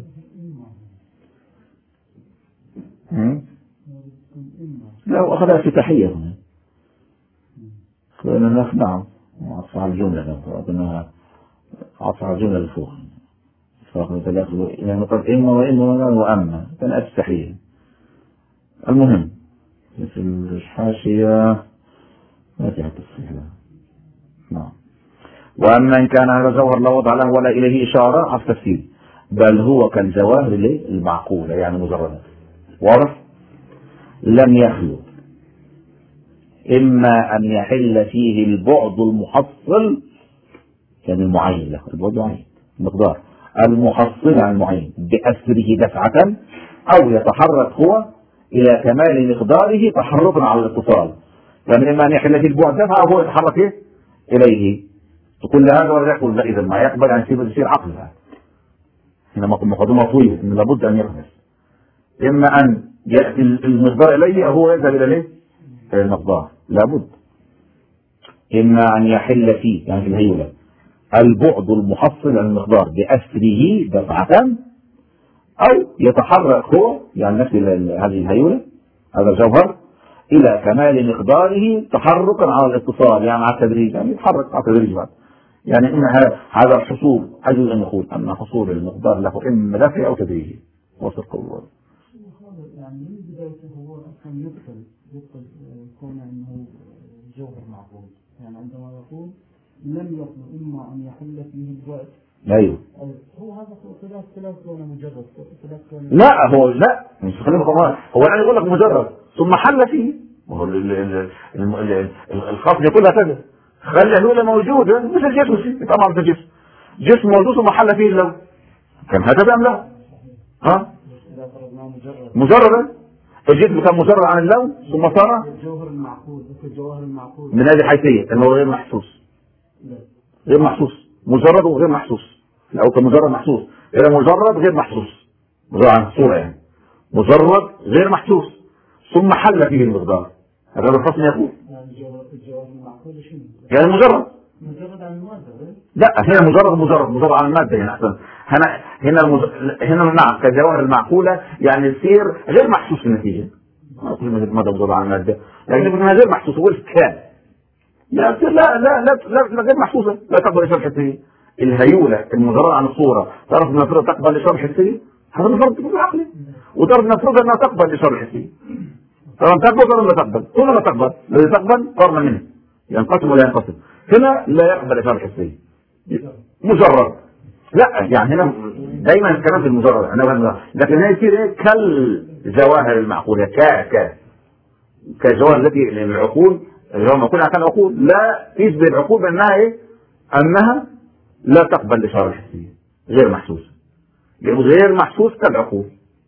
لا أخذها في تحية هنا لأن الناس نعم عطف على الجملة أظنها عطف على الجملة اللي فوق يعني قد إما وإما وأما كان أستحيل. المهم في الحاشية ما فيها تصحيح. نعم. وأما إن كان هذا جوهر لا وضع له ولا إليه إشارة على التفسير بل هو كالجواهر المعقولة يعني مجردة واضح لم يخلو إما أن يحل فيه البعد المحصل يعني المعين له البعد معين مقدار المحصل عن المعين بأسره دفعة أو يتحرك هو إلى كمال مقداره تحركا على الاتصال يعني إما أن يحل فيه البعد دفعة أو هو يتحرك إيه؟ إليه تقول هذا ولا يقول لا إذا ما يقبل أن يصير يصير عقل هذا هنا مقدمة طويلة إن لابد أن يقبل إما أن يأتي المقدار إليه أو هو يذهب إلى إليه المقدار لابد إما أن يحل فيه يعني في الهيولة البعد المحصل عن المقدار بأسره دفعة أو يتحرك هو يعني نفس هذه الهيولة هذا الجوهر إلى كمال مقداره تحركا على الاتصال يعني على التدريج يعني يتحرك على التدريج بعد يعني إن هذا الحصول أجل أن نقول أن حصول المقدار له إما دفعي أو تدريجي وصدق الله يعني من بدايته هو أصلا يدخل يدخل كون أنه جوهر معقول يعني عندما يقول لم يكن إما أن يحل فيه البعد أيوه هو هذا خلاف خلاف كونه مجرد خلاف كونه لا هو لا مش خلينا كمان هو يعني يقول لك مجرد ثم حل فيه هو الخاص يقول هكذا خلي الهولة موجودة مش الجسم طبعا الجسم جسم موجود ثم حل فيه اللون كان هكذا أم لا؟ ها؟ مجردا الجسم كان مجرد عن اللون ثم صار الجوهر المعقول الجوهر المعقول من هذه الحيثية انه غير محسوس غير محسوس مجرد وغير محسوس او كمجرد محسوس غير مجرد غير محسوس مجرد عن الصورة يعني مجرد غير محسوس ثم حل فيه المقدار هذا الفصل يقول الجوهر المعقول شنو؟ يعني مجرد مجرد عن المادة لا هنا مجرد مجرد مجرد عن المادة يعني أحسن هنا هنا المج... هنا نعم كالجواهر المعقولة يعني يصير غير محسوس في النتيجة ما أقول ماذا مجرد عن المادة لكن يعني غير محسوس هو كان لا لا لا لا لا غير محسوسة لا تقبل إشارة حسية الهيولة المجرد عن الصورة تعرف نفرض تقبل إشارة حسية هذا نفرض في العقل وتعرف نفرض أنها تقبل إشارة حسية طبعا تقبل ولا لا تقبل كل ما تقبل الذي تقبل قرن منه ينقسم ولا ينقسم هنا لا يقبل إشارة حسية مجرد لا يعني هنا دايما الكلام في المجرد لكن هنا يصير ايه كالجواهر المعقولة ك ك كالجواهر التي للعقول الجواهر المعقولة عشان العقول لا تشبه العقول بأنها ايه انها لا تقبل الإشارة الحسية غير محسوسة غير محسوس كالعقول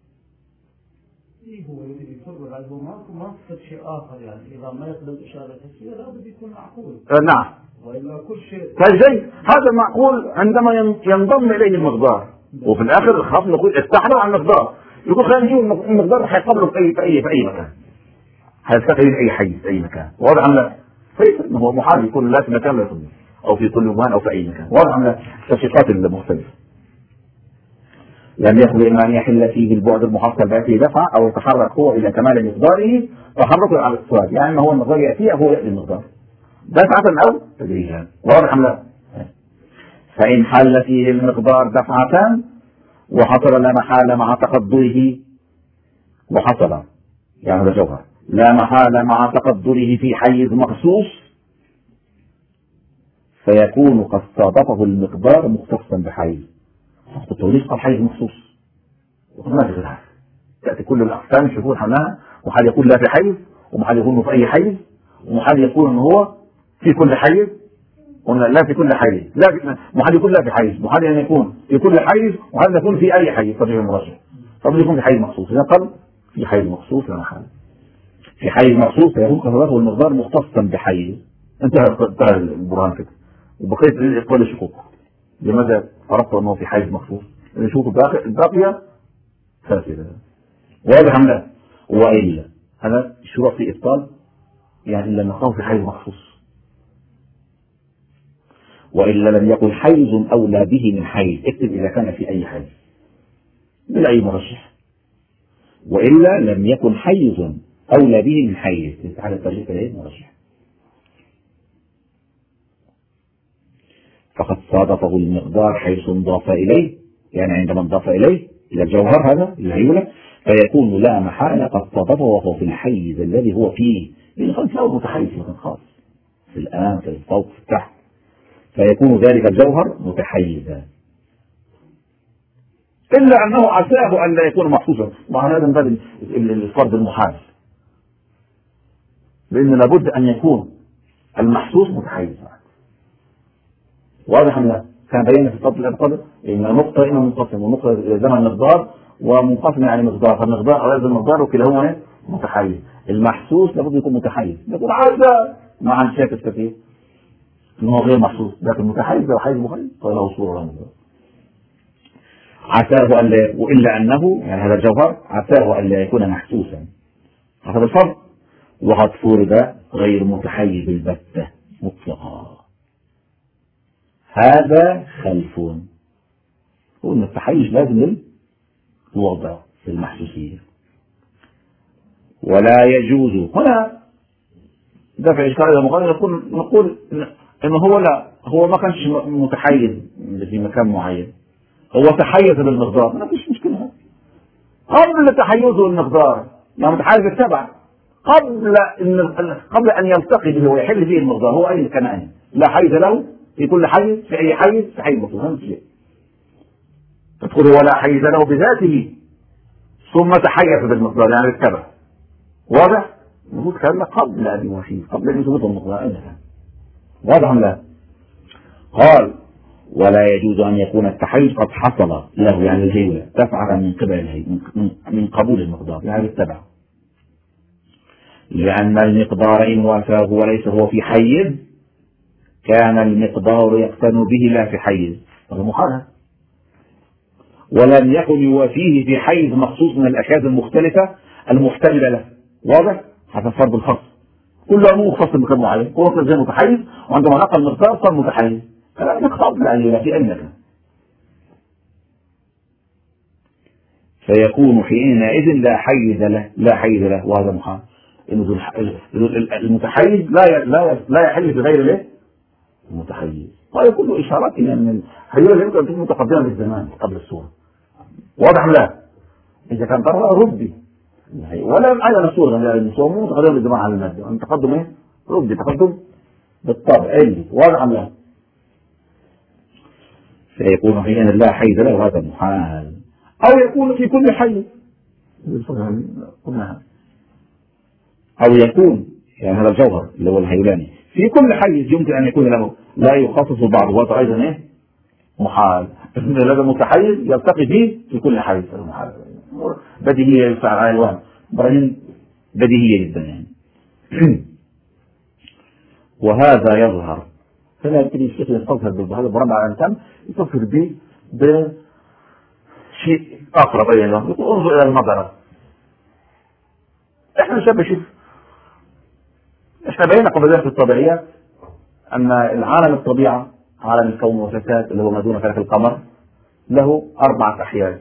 هو يريد يفرق على هو ما ما شيء آخر يعني إذا ما يقبل الإشارة الحسية لابد يكون معقول آه نعم وإلا كل شيء فالجي هذا المعقول عندما ينضم إليه المقدار وفي الآخر خاف نقول استحلوا عن المقدار يقول خلينا نجيب المقدار حيقبله في أي في أي في أي مكان حيستقبل في أي حي في أي مكان واضح أم لا؟ فليس هو محال يكون لا في مكان لا يصدق أو في كل مكان أو في أي مكان واضح أم لا؟ التشريفات المختلفة لم يخلو إما أن يحل فيه البعد المحصل بأسره دفع أو يتحرك هو إلى كمال مقداره تحركه على الاتصال يعني أنه هو المقدار يأتيه أو هو يأتي المقدار دفعة أو تدريجا واضح أم لا؟ فإن حل فيه المقدار دفعة وحصل لا محالة مع تقدره وحصل يعني هذا جوهر لا محالة مع تقدره في حيز مخصوص فيكون قد صادفه المقدار مختصا بحيز التوليد قال حيز مخصوص وما في غيرها تأتي كل الأقسام يشوفون حملها وحال يكون لا في حيز ومحال يكون في أي حيز ومحال يكون أنه هو في كل حيز قلنا لا في كل حيز لا محال يكون لا في حيز محال أن يكون في كل حيز وحال يكون في أي حيز طبيعي المرشح طب يكون في حيز مخصوص إذا قال في حيز مخصوص لا محال في حيز مخصوص فيكون قصده المقدار مختصا بحيز انتهى انتهى البرهان كده وبقيت للإقبال الشكوك لماذا عرفت أنه في حيز مخصوص الشكوك الباقية فاسدة واضح أم لا وإلا هذا الشروع في إبطال يعني إلا نقاه في حيز مخصوص وإلا لم يكن حيز أولى به من حيز اكتب إذا كان في أي حيز بلا أي مرشح وإلا لم يكن حيز أولى به من حيز على الترجيح إليه مرشح فقد صادفه المقدار حيث انضاف إليه، يعني عندما انضاف إليه إلى الجوهر هذا الهيولة فيكون لا محالة قد صادفه وهو في الحيز الذي هو فيه، لأن خلص له متحيز خاص في الآن في الفوق في التحت، فيكون ذلك الجوهر متحيزا، إلا أنه عساه أن لا يكون محسوسا. مع هذا من باب الفرض المحال، لأن لابد أن يكون المحسوس متحيزا. واضح لا؟ كان بينا في الفضل الأبقى إن نقطة إما منقسم ونقطة زمن مقدار ومنقسم يعني مقدار، فالمقدار أو هذا المقدار وكلاهما متحيز. المحسوس لابد يكون متحيز، يكون عايزة مع الشاكس كثير إنه غير محسوس، لكن متحيز لو حيز مخيز فله صورة رمزية. عساه أن لا، وإلا أنه يعني هذا الجوهر عساه أن لا يكون محسوسا حسب الفرض، وقد فرض غير متحيز البتة مطلقا. هذا خلف، وإن التحيز لازم للوضع في المحسوسية، ولا يجوز هنا دفع إشكال إلى مقابل نقول نقول إنه هو لا هو ما كانش متحيز في مكان معين، هو تحيز بالمقدار، ما فيش مشكلة. قبل تحيزه المقدار ما متحيز التبع، قبل إن قبل أن يلتقي به ويحل به المقدار، هو أي كان أين لا حيز له في كل حيز، في أي حيز في حيز مطلوب. هذا شيء تدخل ولا حيز له بذاته ثم تحيز بالمقدار يعني التبع. واضح؟ المفروض كان قبل أن يوفيه، قبل أن يثبت المقدار أين. واضح أم لا؟ قال ولا يجوز أن يكون التحيز قد حصل له يعني الهيولة دفعة من قبل الهي من, من قبول المقدار يعني التبع، لأن المقدار إن وافاه وليس هو في حيز كان المقدار يقتن به لا في حيز، هذا محالة. ولم يكن يوافيه في حيز مخصوص من الأشياء المختلفة المحتملة له. واضح؟ هذا فرض الخاص، كل أمور مختص بمكان معين، هو كان زي متحيز وعندما نقل المقدار صار متحيز، فلا قبل أن يوافي أنك فيكون حينئذ لا حيز له لا حيز له وهذا محال. إنه المتحيز لا لا لا يحل في غير له المتحيز، وهذا كله إشارات إلى أن الحيولة يمكن أن تكون متقدمة بالزمان قبل الصورة. واضح لا؟ إذا كان ترى ردي ولا أيضا الصورة لا الصورة مو متقدمة بالزمان على المادة، أن تقدم إيه؟ ردي تقدم بالطبع أي. واضح لا؟ فيكون حينئذ لا حيز له وهذا محال، أو يكون في كل حيز أو يكون يعني هذا الجوهر اللي هو الهيولاني في كل حيز يمكن أن يكون له لا يخصص بعض، وهذا أيضا إيه؟ محال. لازم متحيز يلتقي فيه في كل حيز، المحال بديهية يفعل على الوهم إبراهيم بديهية جدا يعني. وهذا يظهر فلا يمكن الشيخ يستظهر بهذا بربع على التم يستظهر به بشيء أقرب إلى الله، يقول انظر إلى المضرة. إحنا شاب شوف إحنا بينا قبل ذلك في الطبيعيات أن العالم الطبيعة عالم الكون والفساد اللي هو ما دون فلك القمر له أربعة أحياز: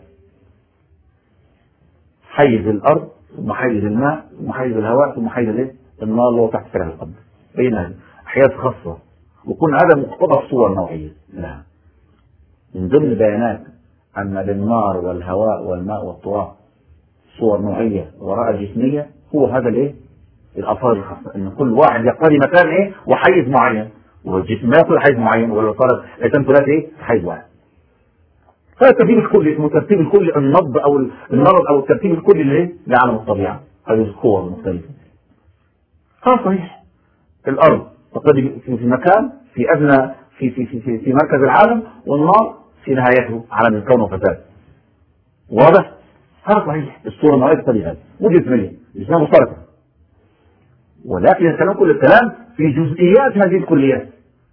حيز الأرض ثم حيز الماء ثم حيز الهواء ثم حيز النار اللي هو تحت فلك القمر. بينها أحياز خاصة، وكل هذا مقتضى الصور النوعية لها. من ضمن بيانات أن للنار والهواء والماء والتراب صور نوعية وراء جسمية، هو هذا الايه؟ الآثار الخاصة، ان كل واحد يقتضي مكان ايه وحيز معين، والجسم ما يقتضي حيز معين، ولا صارت الاجسام كلها ايه حيز واحد. فالترتيب الكلي اسمه الترتيب الكلي النبض او النبض او الترتيب الكلي اللي ايه؟ لعالم الطبيعة، هذه الصور المختلفة. ها صحيح الأرض تقتضي في مكان في أدنى في في في في, في مركز العالم، والنار في نهايته عالم الكون وفساد. واضح؟ هذا صحيح الصورة النوعية تقتضي هذا، مو جسمية، جسمية مشتركة، ولكن الكلام كل الكلام في جزئيات هذه الكليات.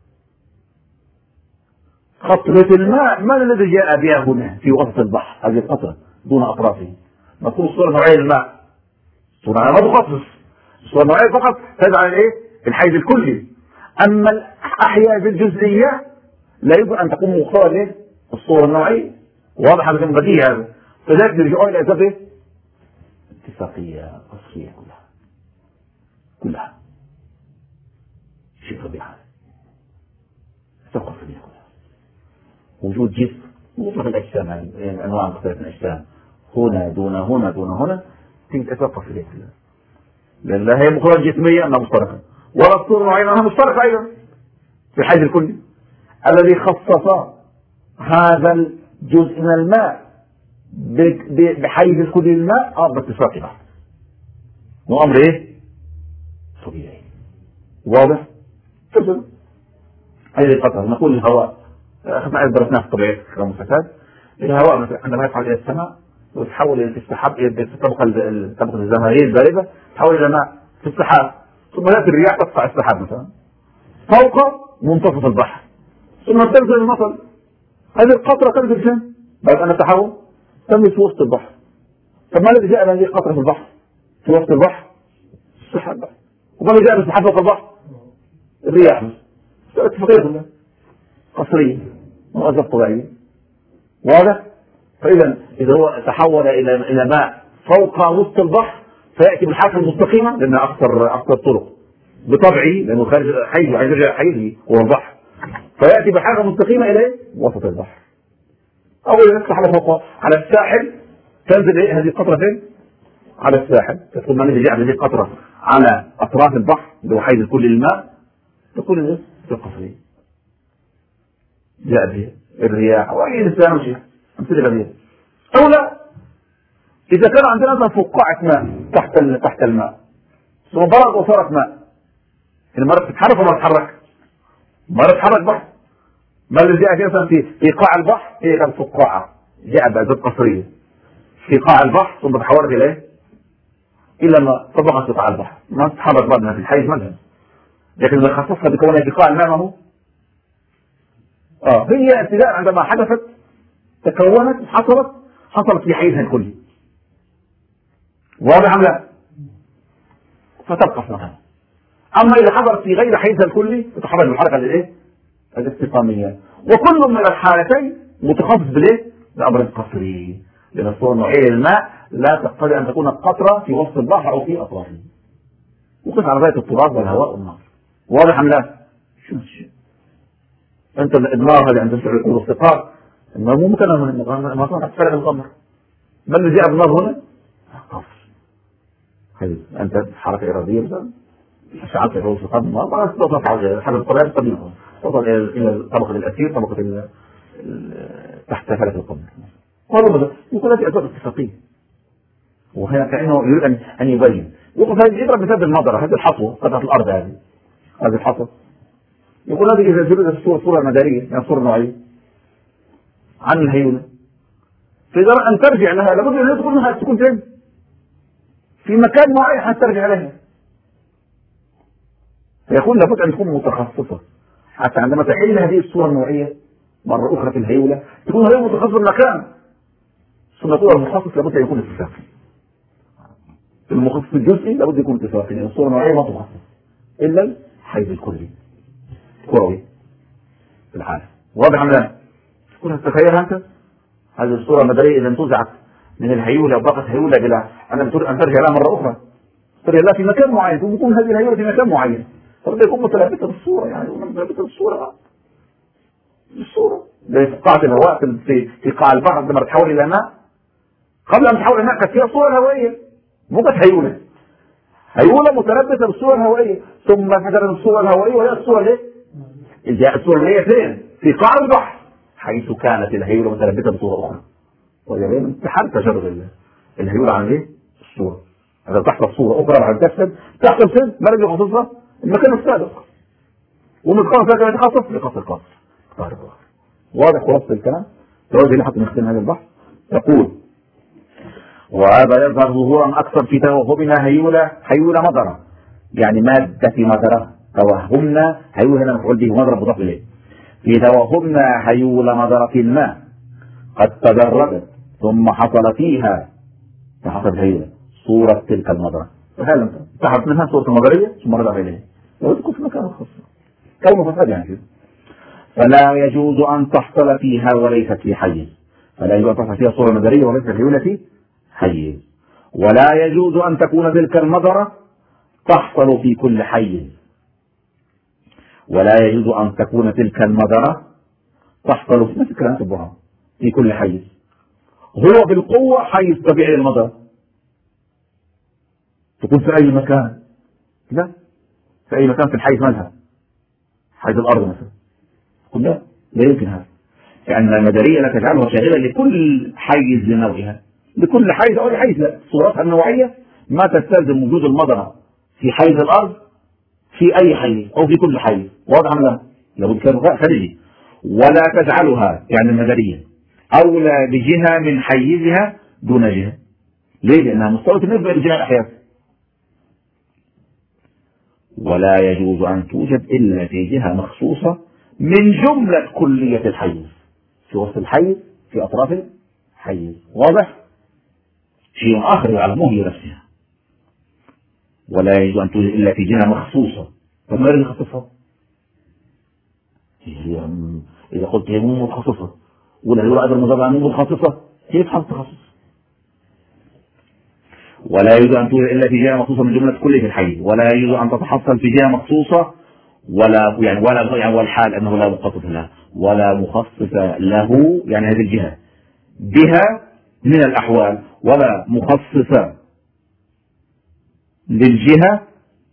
قطرة الماء ما الذي جاء بها هنا في وسط البحر؟ هذه القطرة دون أطرافه. مفهوم الصورة النوعية للماء صورة ما تخصص، الصورة النوعية فقط تجعل الايه؟ الحيز الكلي. أما الأحياز الجزئية لا يمكن أن تكون مقتضى الايه؟ الصورة النوعية. واضح هذا من بديهي هذا. فذلك نرجعوا إلى أسباب ايه؟ اتفاقية أصلية كلها كلها شيء طبيعي تقف فيها كلها. وجود جسم مطلق الأجسام، يعني أنواع مختلفة من الأجسام، هنا دون هنا دون هنا، تتوقف إليه لأن لا هي مخرج جسمية أنها مشتركة، ولا الصورة النوعية أنها مشتركة أيضا في الحيز الكلي. الذي خصص هذا الجزء من الماء بحيز الكلي للماء أمر باتفاق بعض، وأمر إيه؟ طبيعي واضح؟ تفضل هذه القطعة. نقول الهواء احنا درسناه في طبيعة المسافات. الهواء مثلا عندما يصعد إلى السماء ويتحول إلى السحاب في الطبقة الطبقة الزمهرية الباردة، تحول إلى ماء في السحاب، ثم تأتي الرياح تقطع السحاب مثلا فوق منتصف البحر، ثم تنزل المطر. هذه القطرة تنزل فين؟ بعد أن تحول تنزل في وسط البحر. طب ما الذي جاء هذه القطرة في البحر؟ في وسط البحر السحاب. وما الذي جاء بالسحاب فوق البحر؟ الرياح. اتفاقية قصرية موظف طبيعي واضح. فإذا إذا هو تحول إلى إلى ماء فوق وسط البحر فيأتي بالحركة المستقيمة لأنها أكثر أكثر طرق بطبعه، لأنه خارج حيزه عايز يرجع حيزه هو البحر، فيأتي بالحركة المستقيمة إلى وسط البحر. أو إذا نفتح على فوق على الساحل تنزل إيه هذه القطرة فين؟ على الساحل. تقول ما الذي جعل هذه القطرة على أطراف البحر اللي هو حيز كل الماء؟ تقول إيه؟ القصري جاء به الرياح وأي إنسان شيء أمثلة غير. أو لا، إذا كان عندنا مثلا فقاعة ماء تحت تحت الماء ثم برد وصارت ماء، المرة تتحرك وما تتحرك؟ مرة تتحرك بحر. ما الذي جاء مثلا في في قاع البحر؟ هي كانت فقاعة جاء بأزاز قصرية في قاع البحر ثم تحولت إلى إيه؟ إلى ما طبقت في قاع البحر، ما تتحرك بعدها في الحيز مثلا. لكن إذا خصصها بكونها في قاع الماء ما هو؟ آه هي ابتداء عندما حدثت تكونت حصلت حصلت في حيزها الكلي. واضح أم لا؟ فتبقى في مكانها. أما إذا حصلت في غير حيزها الكلي تتحرك بالحركة الإيه؟ الاستقامية. وكل من الحالتين متخصص بالإيه؟ بأمر قصري، لأن الصورة النوعية للماء لا تقتضي أن تكون قطرة في وسط البحر أو في أطرافه. وقف على ذات التراب والهواء والنار. واضح أم لا؟ شو الشيء؟ أنت الإدمار هذا عند الاستقرار ما مو ممكن ما صار تفرق القمر. ما اللي جاء بالنار هنا؟ قصر. هذه أنت حركة إرادية مثلا شعلت الروس القمر ما ما تستطيع على حسب الطبيعة الطبيعية توصل إلى طبقة الأثير طبقة تحت فلك القمر. هذا يقول هذه أسباب اتفاقية. وهنا كأنه يريد أن أن يبين. يقول هذه يضرب مثال بالنظرة، هذه الحصوة قطعة الأرض هذه هذه الحصوة. يقول هذه إذا جريت الصورة صورة مدارية يعني صورة نوعية عن الهيولة، فإذا أن ترجع لها لابد أن تكون لها تكون فين؟ في مكان معين حتى ترجع لها. فيكون لابد أن تكون متخصصة حتى عندما تحل هذه الصورة النوعية مرة أخرى في الهيولة تكون هي متخصصة المكان. ثم يقول المخصص لابد أن يكون اتفاقي. المخصص الجزئي لابد يكون اتفاقي لأن الصورة النوعية ما تخصص إلا الحيز الكلي كروي في العالم. واضح أم لا؟ تكون تخيل أنت هذه الصورة المدارية إذا انتزعت من الهيولة وبقت هيولة بلا أنا بتقول أن ترجع لها مرة أخرى ترجع لها في مكان معين تكون هذه الهيولة في مكان معين فبدأ يكون متلبسة بالصورة يعني متلبسة بالصورة بالصورة زي قاعة الهواء في في قاع البحر عندما تتحول إلى ماء قبل أن تحول إلى ماء كانت فيها صورة هوائية مو كانت هيولة هيولة متلبسة بالصورة الهوائية ثم حدثت الصورة الهوائية وهي الصورة ليه؟ جاءت الصورة الهوائية فين؟ في قاع البحر حيث كانت الهيولة متلبسة بصورة أخرى. ويعني امتحان تجرب الهيولة عن ايه؟ الصورة. إذا تحصل صورة أخرى بعد تفسد تحصل فين؟ ما الذي يخصصها؟ المكان السابق. ومتخصص لكن يتخصص لقصر القصر. واضح خلاصة الكلام؟ لو اللي حتى نختم هذا البحث يقول وهذا يظهر ظهورا أكثر في توهمنا هيولة هيولة مضرة يعني مادة مضرة توهمنا هيولة هنا مفعول به مضرة مضاف إليه في توهمنا هيولة مضرة في الماء قد تجردت ثم حصل فيها فحصل هيولة صورة تلك المضرة فهل انتهت منها صورة المضرية ثم رجع إليه لو تكون في مكان خاص كونه فساد يعني فلا يجوز أن تحصل فيها وليست في حيز فلا يجوز أن تحصل فيها صورة مضرية وليست هيولة في حيز ولا يجوز أن تكون تلك المضرة تحصل في كل حيز ولا يجوز أن تكون تلك المضرة تحصل في نفس الكلام في البرهان في كل حيز. هو بالقوة حيز طبيعي للمدار، تكون في أي مكان، لا في أي مكان في الحيز مالها حيز الأرض مثلا، لا لا يمكن هذا، لأن المدارية لا تجعلها شاغلة لكل حيز لنوعها، لكل حيز أو حيز لا، صورتها النوعية ما تستلزم وجود المدرة في حيز الأرض في أي حيز أو في كل حيز، واضح ولا لا؟ لابد كان خارجي. ولا تجعلها يعني المدارية أولى بجهة من حيزها دون جهة. ليه؟ لأنها مستوى بالنسبة لجميع الأحياز. ولا يجوز أن توجد إلا في جهة مخصوصة من جملة كلية الحيز، في وسط الحيز في أطراف الحيز، واضح؟ شيء آخر يعلموه لنفسها. ولا يجوز أن توجد إلا في جهة مخصوصة. فما الذي يخصصها؟ إذا قلت هي مو متخصصة ولا يقول أيضا المضاد عنه متخصصة، كيف حصل تخصص؟ ولا يجوز أن توجد إلا في جهة مخصوصة من جملة كلية الحيز. ولا يجوز أن تتحصل في جهة مخصوصة ولا يعني ولا يعني والحال أنه لا مخصص له ولا مخصص له، يعني هذه الجهة بها من الأحوال، ولا مخصصة للجهة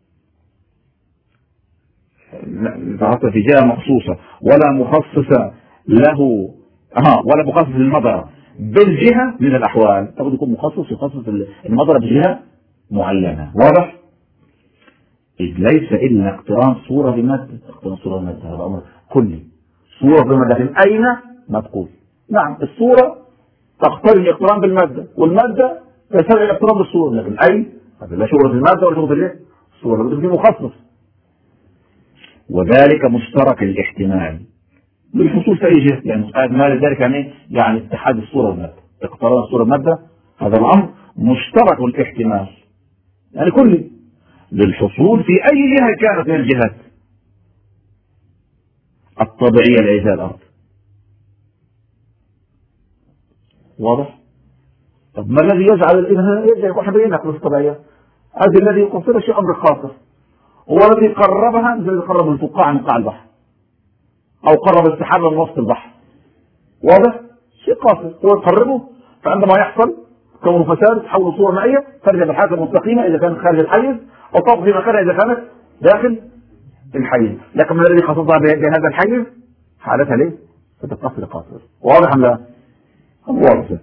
تحصل في جهة مخصوصة ولا مخصصة له اه ولا مخصص للمضرة بالجهة من الأحوال. تقول يكون مخصص يخصص المضرة بجهة معينة، واضح؟ إذ ليس إلا اقتران صورة بمادة. اقتران صورة بمادة هذا أمر كلي. صورة بمادة أين مدخول؟ نعم الصورة تقترن الاقتران بالمادة، والمادة تساوي الاقتران بالصورة، لكن أي هذا لا شغل في المادة ولا شغل في الايه؟ الصورة بدون في مخصص. وذلك مشترك الاحتمال للحصول في أي جهة، يعني ما ذلك يعني يعني اتحاد الصورة والمادة، اقتران الصورة والمادة، هذا الأمر مشترك الاحتمال يعني كلي للحصول في أي جهة كانت من الجهات الطبيعية لأجزاء الأرض. واضح؟ طب ما الذي يجعل يرجع يكون حبيين لك الطبيعية؟ هذا الذي يقصد شيء أمر خاص، هو الذي قربها مثل الذي قرب الفقاعة من قاع البحر أو قرب السحابة من وسط البحر. واضح؟ شيء قاصر هو يقربه، فعندما يحصل كون فساد تحول صورة مائية ترجع بالحالة المستقيمة إذا كانت خارج الحيز أو تقف في مكانها إذا كانت داخل الحيز، لكن ما الذي خصصها بهذا الحيز حالتها ليه؟ فتتصل قاصر. واضح أم لا؟ واضح.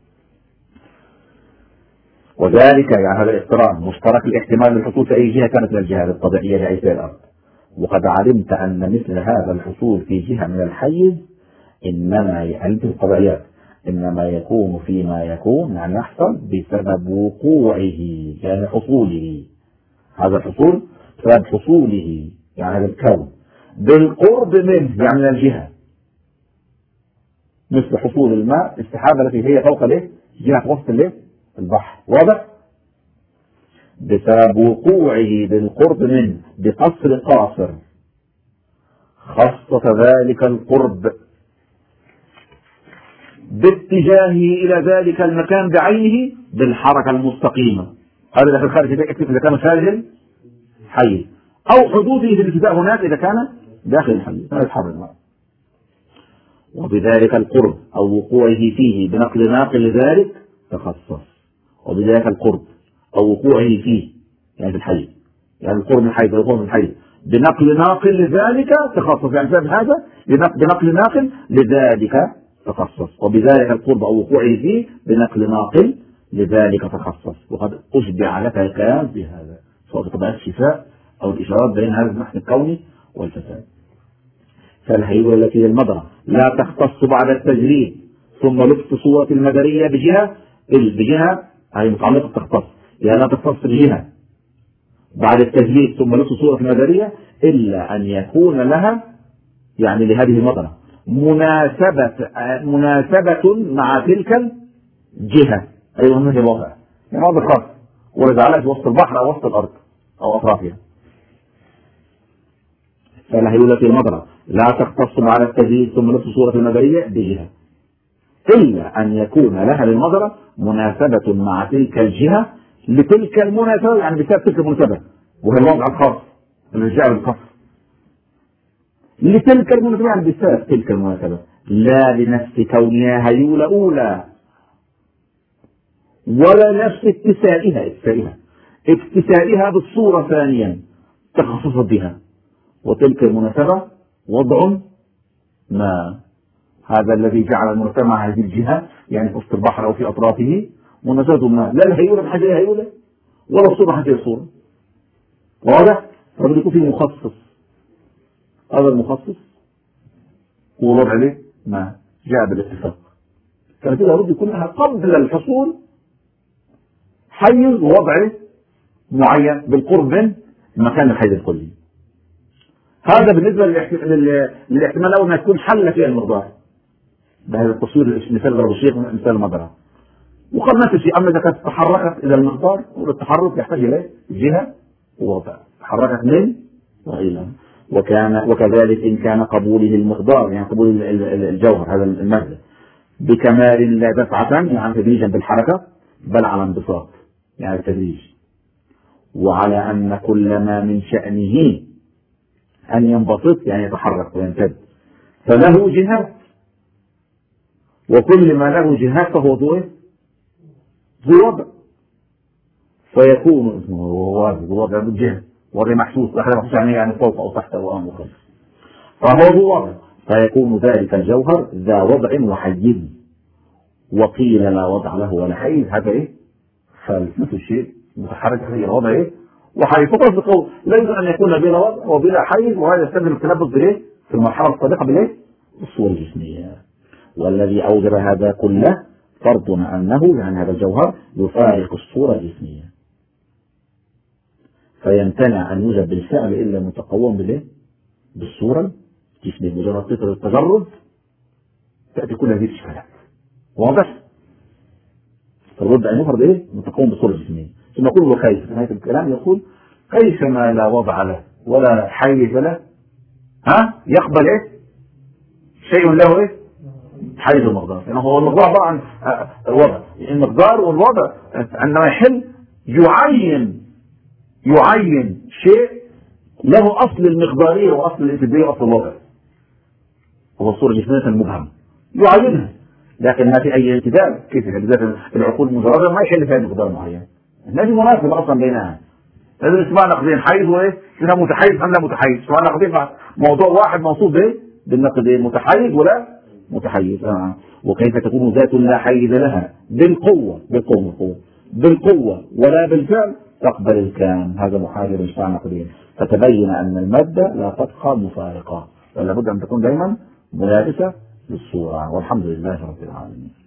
وذلك يعني هذا الاقتران مشترك الاحتمال للحصول في أي جهة كانت من الجهات الطبيعية لأجزاء الأرض. وقد علمت أن مثل هذا الحصول في جهة من الحيز إنما يعني في الطبيعيات إنما يكون فيما يكون يعني يحصل بسبب وقوعه يعني حصوله، هذا الحصول بسبب حصوله يعني هذا الكون بالقرب منه يعني من الجهة، مثل حصول الماء السحابة التي هي فوق الايه؟ جهة وسط الايه؟ البحر. واضح؟ بسبب وقوعه بالقرب منه بقصر قاصر خصص ذلك القرب باتجاهه إلى ذلك المكان بعينه بالحركة المستقيمة. هذا إذا كان خارج إذا كان خارج الحيز، أو حدوده في الاتجاه هناك إذا كان داخل الحيز لا يتحرك معه. وبذلك القرب أو وقوعه فيه بنقل ناقل لذلك تخصص. وبذلك القرب أو وقوعه فيه يعني في الحيز، يعني القرب من الحيز والقرب من الحيز بنقل ناقل لذلك تخصص، يعني بسبب هذا بنقل ناقل لذلك تخصص. وبذلك القرب أو وقوعه فيه بنقل ناقل لذلك تخصص. وقد أشبع لك الكلام بهذا سواء طبعا الشفاء أو الإشارات بين هذا المحن الكوني والفساد. فالحيوة التي للمضرة لا تختص بعد التجريد ثم لبس صورة المدرية بجهة بجهة هي متعلقة تختص، يعني لا تختص بجهة بعد التجريد ثم لبس صورة المدرية إلا أن يكون لها يعني لهذه المضرة مناسبة مناسبة مع تلك الجهة. أيضا من الواقع يعني هذا خاص ورجع في وسط البحر أو وسط الأرض أو أطرافها. فالحيوة في المضرة لا تختص بعد التجريد ثم لبس صورة المدرية بجهة إلا أن يكون لها للمضرة مناسبة مع تلك الجهة لتلك المناسبة، يعني بسبب تلك المناسبة وهي الوضع الخاص الرجال الخاص لتلك المناسبة، يعني بسبب تلك المناسبة لا لنفس كونها هيولى أولى ولا نفس اتسائها اتسائها اتسائها بالصورة ثانيا تخصصت بها، وتلك المناسبة وضع ما. هذا الذي جعل المجتمع هذه الجهة يعني في وسط البحر أو في أطرافه مناسبة ما، لا الهيولة بحاجة هيولة ولا الصورة حاجة صورة. واضح؟ فبده يكون في مخصص، هذا المخصص هو وضع ليه ما جاء بالاتفاق. كانت لابد يكون لها قبل الحصول حيز وضع معين بالقرب من مكان الحيز الكلي. هذا بالنسبة للاحتمال الأول ما تكون حل فيها المقدار بهذا التصوير مثال ضرب الشيخ مثال المضرب. وقد نفس الشيء، أما إذا كانت تحركت إلى المقدار والتحرك يحتاج إليه جهة ووضع، تحركت من وإلى. وكان وكذلك إن كان قبوله المقدار يعني قبول الجوهر هذا المادة بكمال لا دفعة يعني تدريجا بالحركة بل على انبساط يعني التدريج، وعلى أن كل ما من شأنه أن ينبسط يعني يتحرك ويمتد فله جهات، وكل ما له جهات فهو ذو ذو وضع، فيكون اسمه هو ذو وضع بالجهة وضع محسوس محسوس يعني يعني فوق أو تحت أو أمر خلف، فهو ذو وضع، فيكون ذلك الجوهر ذا وضع وحيز. وقيل لا وضع له ولا حيز، هذا إيه؟ فنفس الشيء متحرك هي وضع إيه؟ وحيز. فقط بقول لا يمكن أن يكون بلا وضع وبلا حيز، وهذا يستلزم التلبس بالإيه؟ في المرحلة السابقة بالإيه؟ بالصور الجسمية. والذي أوجب هذا كله فرضنا أنه يعني هذا الجوهر يفارق الصورة الجسمية، فيمتنع أن يوجد بالفعل إلا متقوم بالإيه؟ بالصورة الجسمية. مجرد فكرة التجرد تأتي كل هذه الإشكالات. واضح؟ فالرد أن يفرض إيه؟ متقوم بالصورة الجسمية. ثم يقول له كيف؟ في نهاية الكلام يقول كيف ما لا وضع له ولا حيز له ها يقبل إيه؟ شيء له إيه؟ حيز المقدار. يعني هو المقدار عبارة عن الوضع، المقدار والوضع عندما يحل يعين يعين شيء له أصل المقدارية وأصل الانتدابية وأصل الوضع، هو الصورة الجسمية المبهم يعينها، لكن ما في أي انتداب. كيف بالذات العقول المجردة ما يحل فيها مقدار معين، ما في مناسبة أصلا بينها. لازم اسمها نقدين حيز وإيه؟ إنها متحيز أم لا متحيز. اسمها نقدين موضوع واحد موصوف به بالنقدين متحيز ولا متحيز. آه. وكيف تكون ذات لا حيز لها بالقوة بالقوة بالقوة بالقوة ولا بالفعل تقبل الكام، هذا محاذر لشأن نقدين. فتبين أن المادة لا تبقى مفارقة، ولا بد أن تكون دائما ملابسة للصورة. والحمد لله رب العالمين.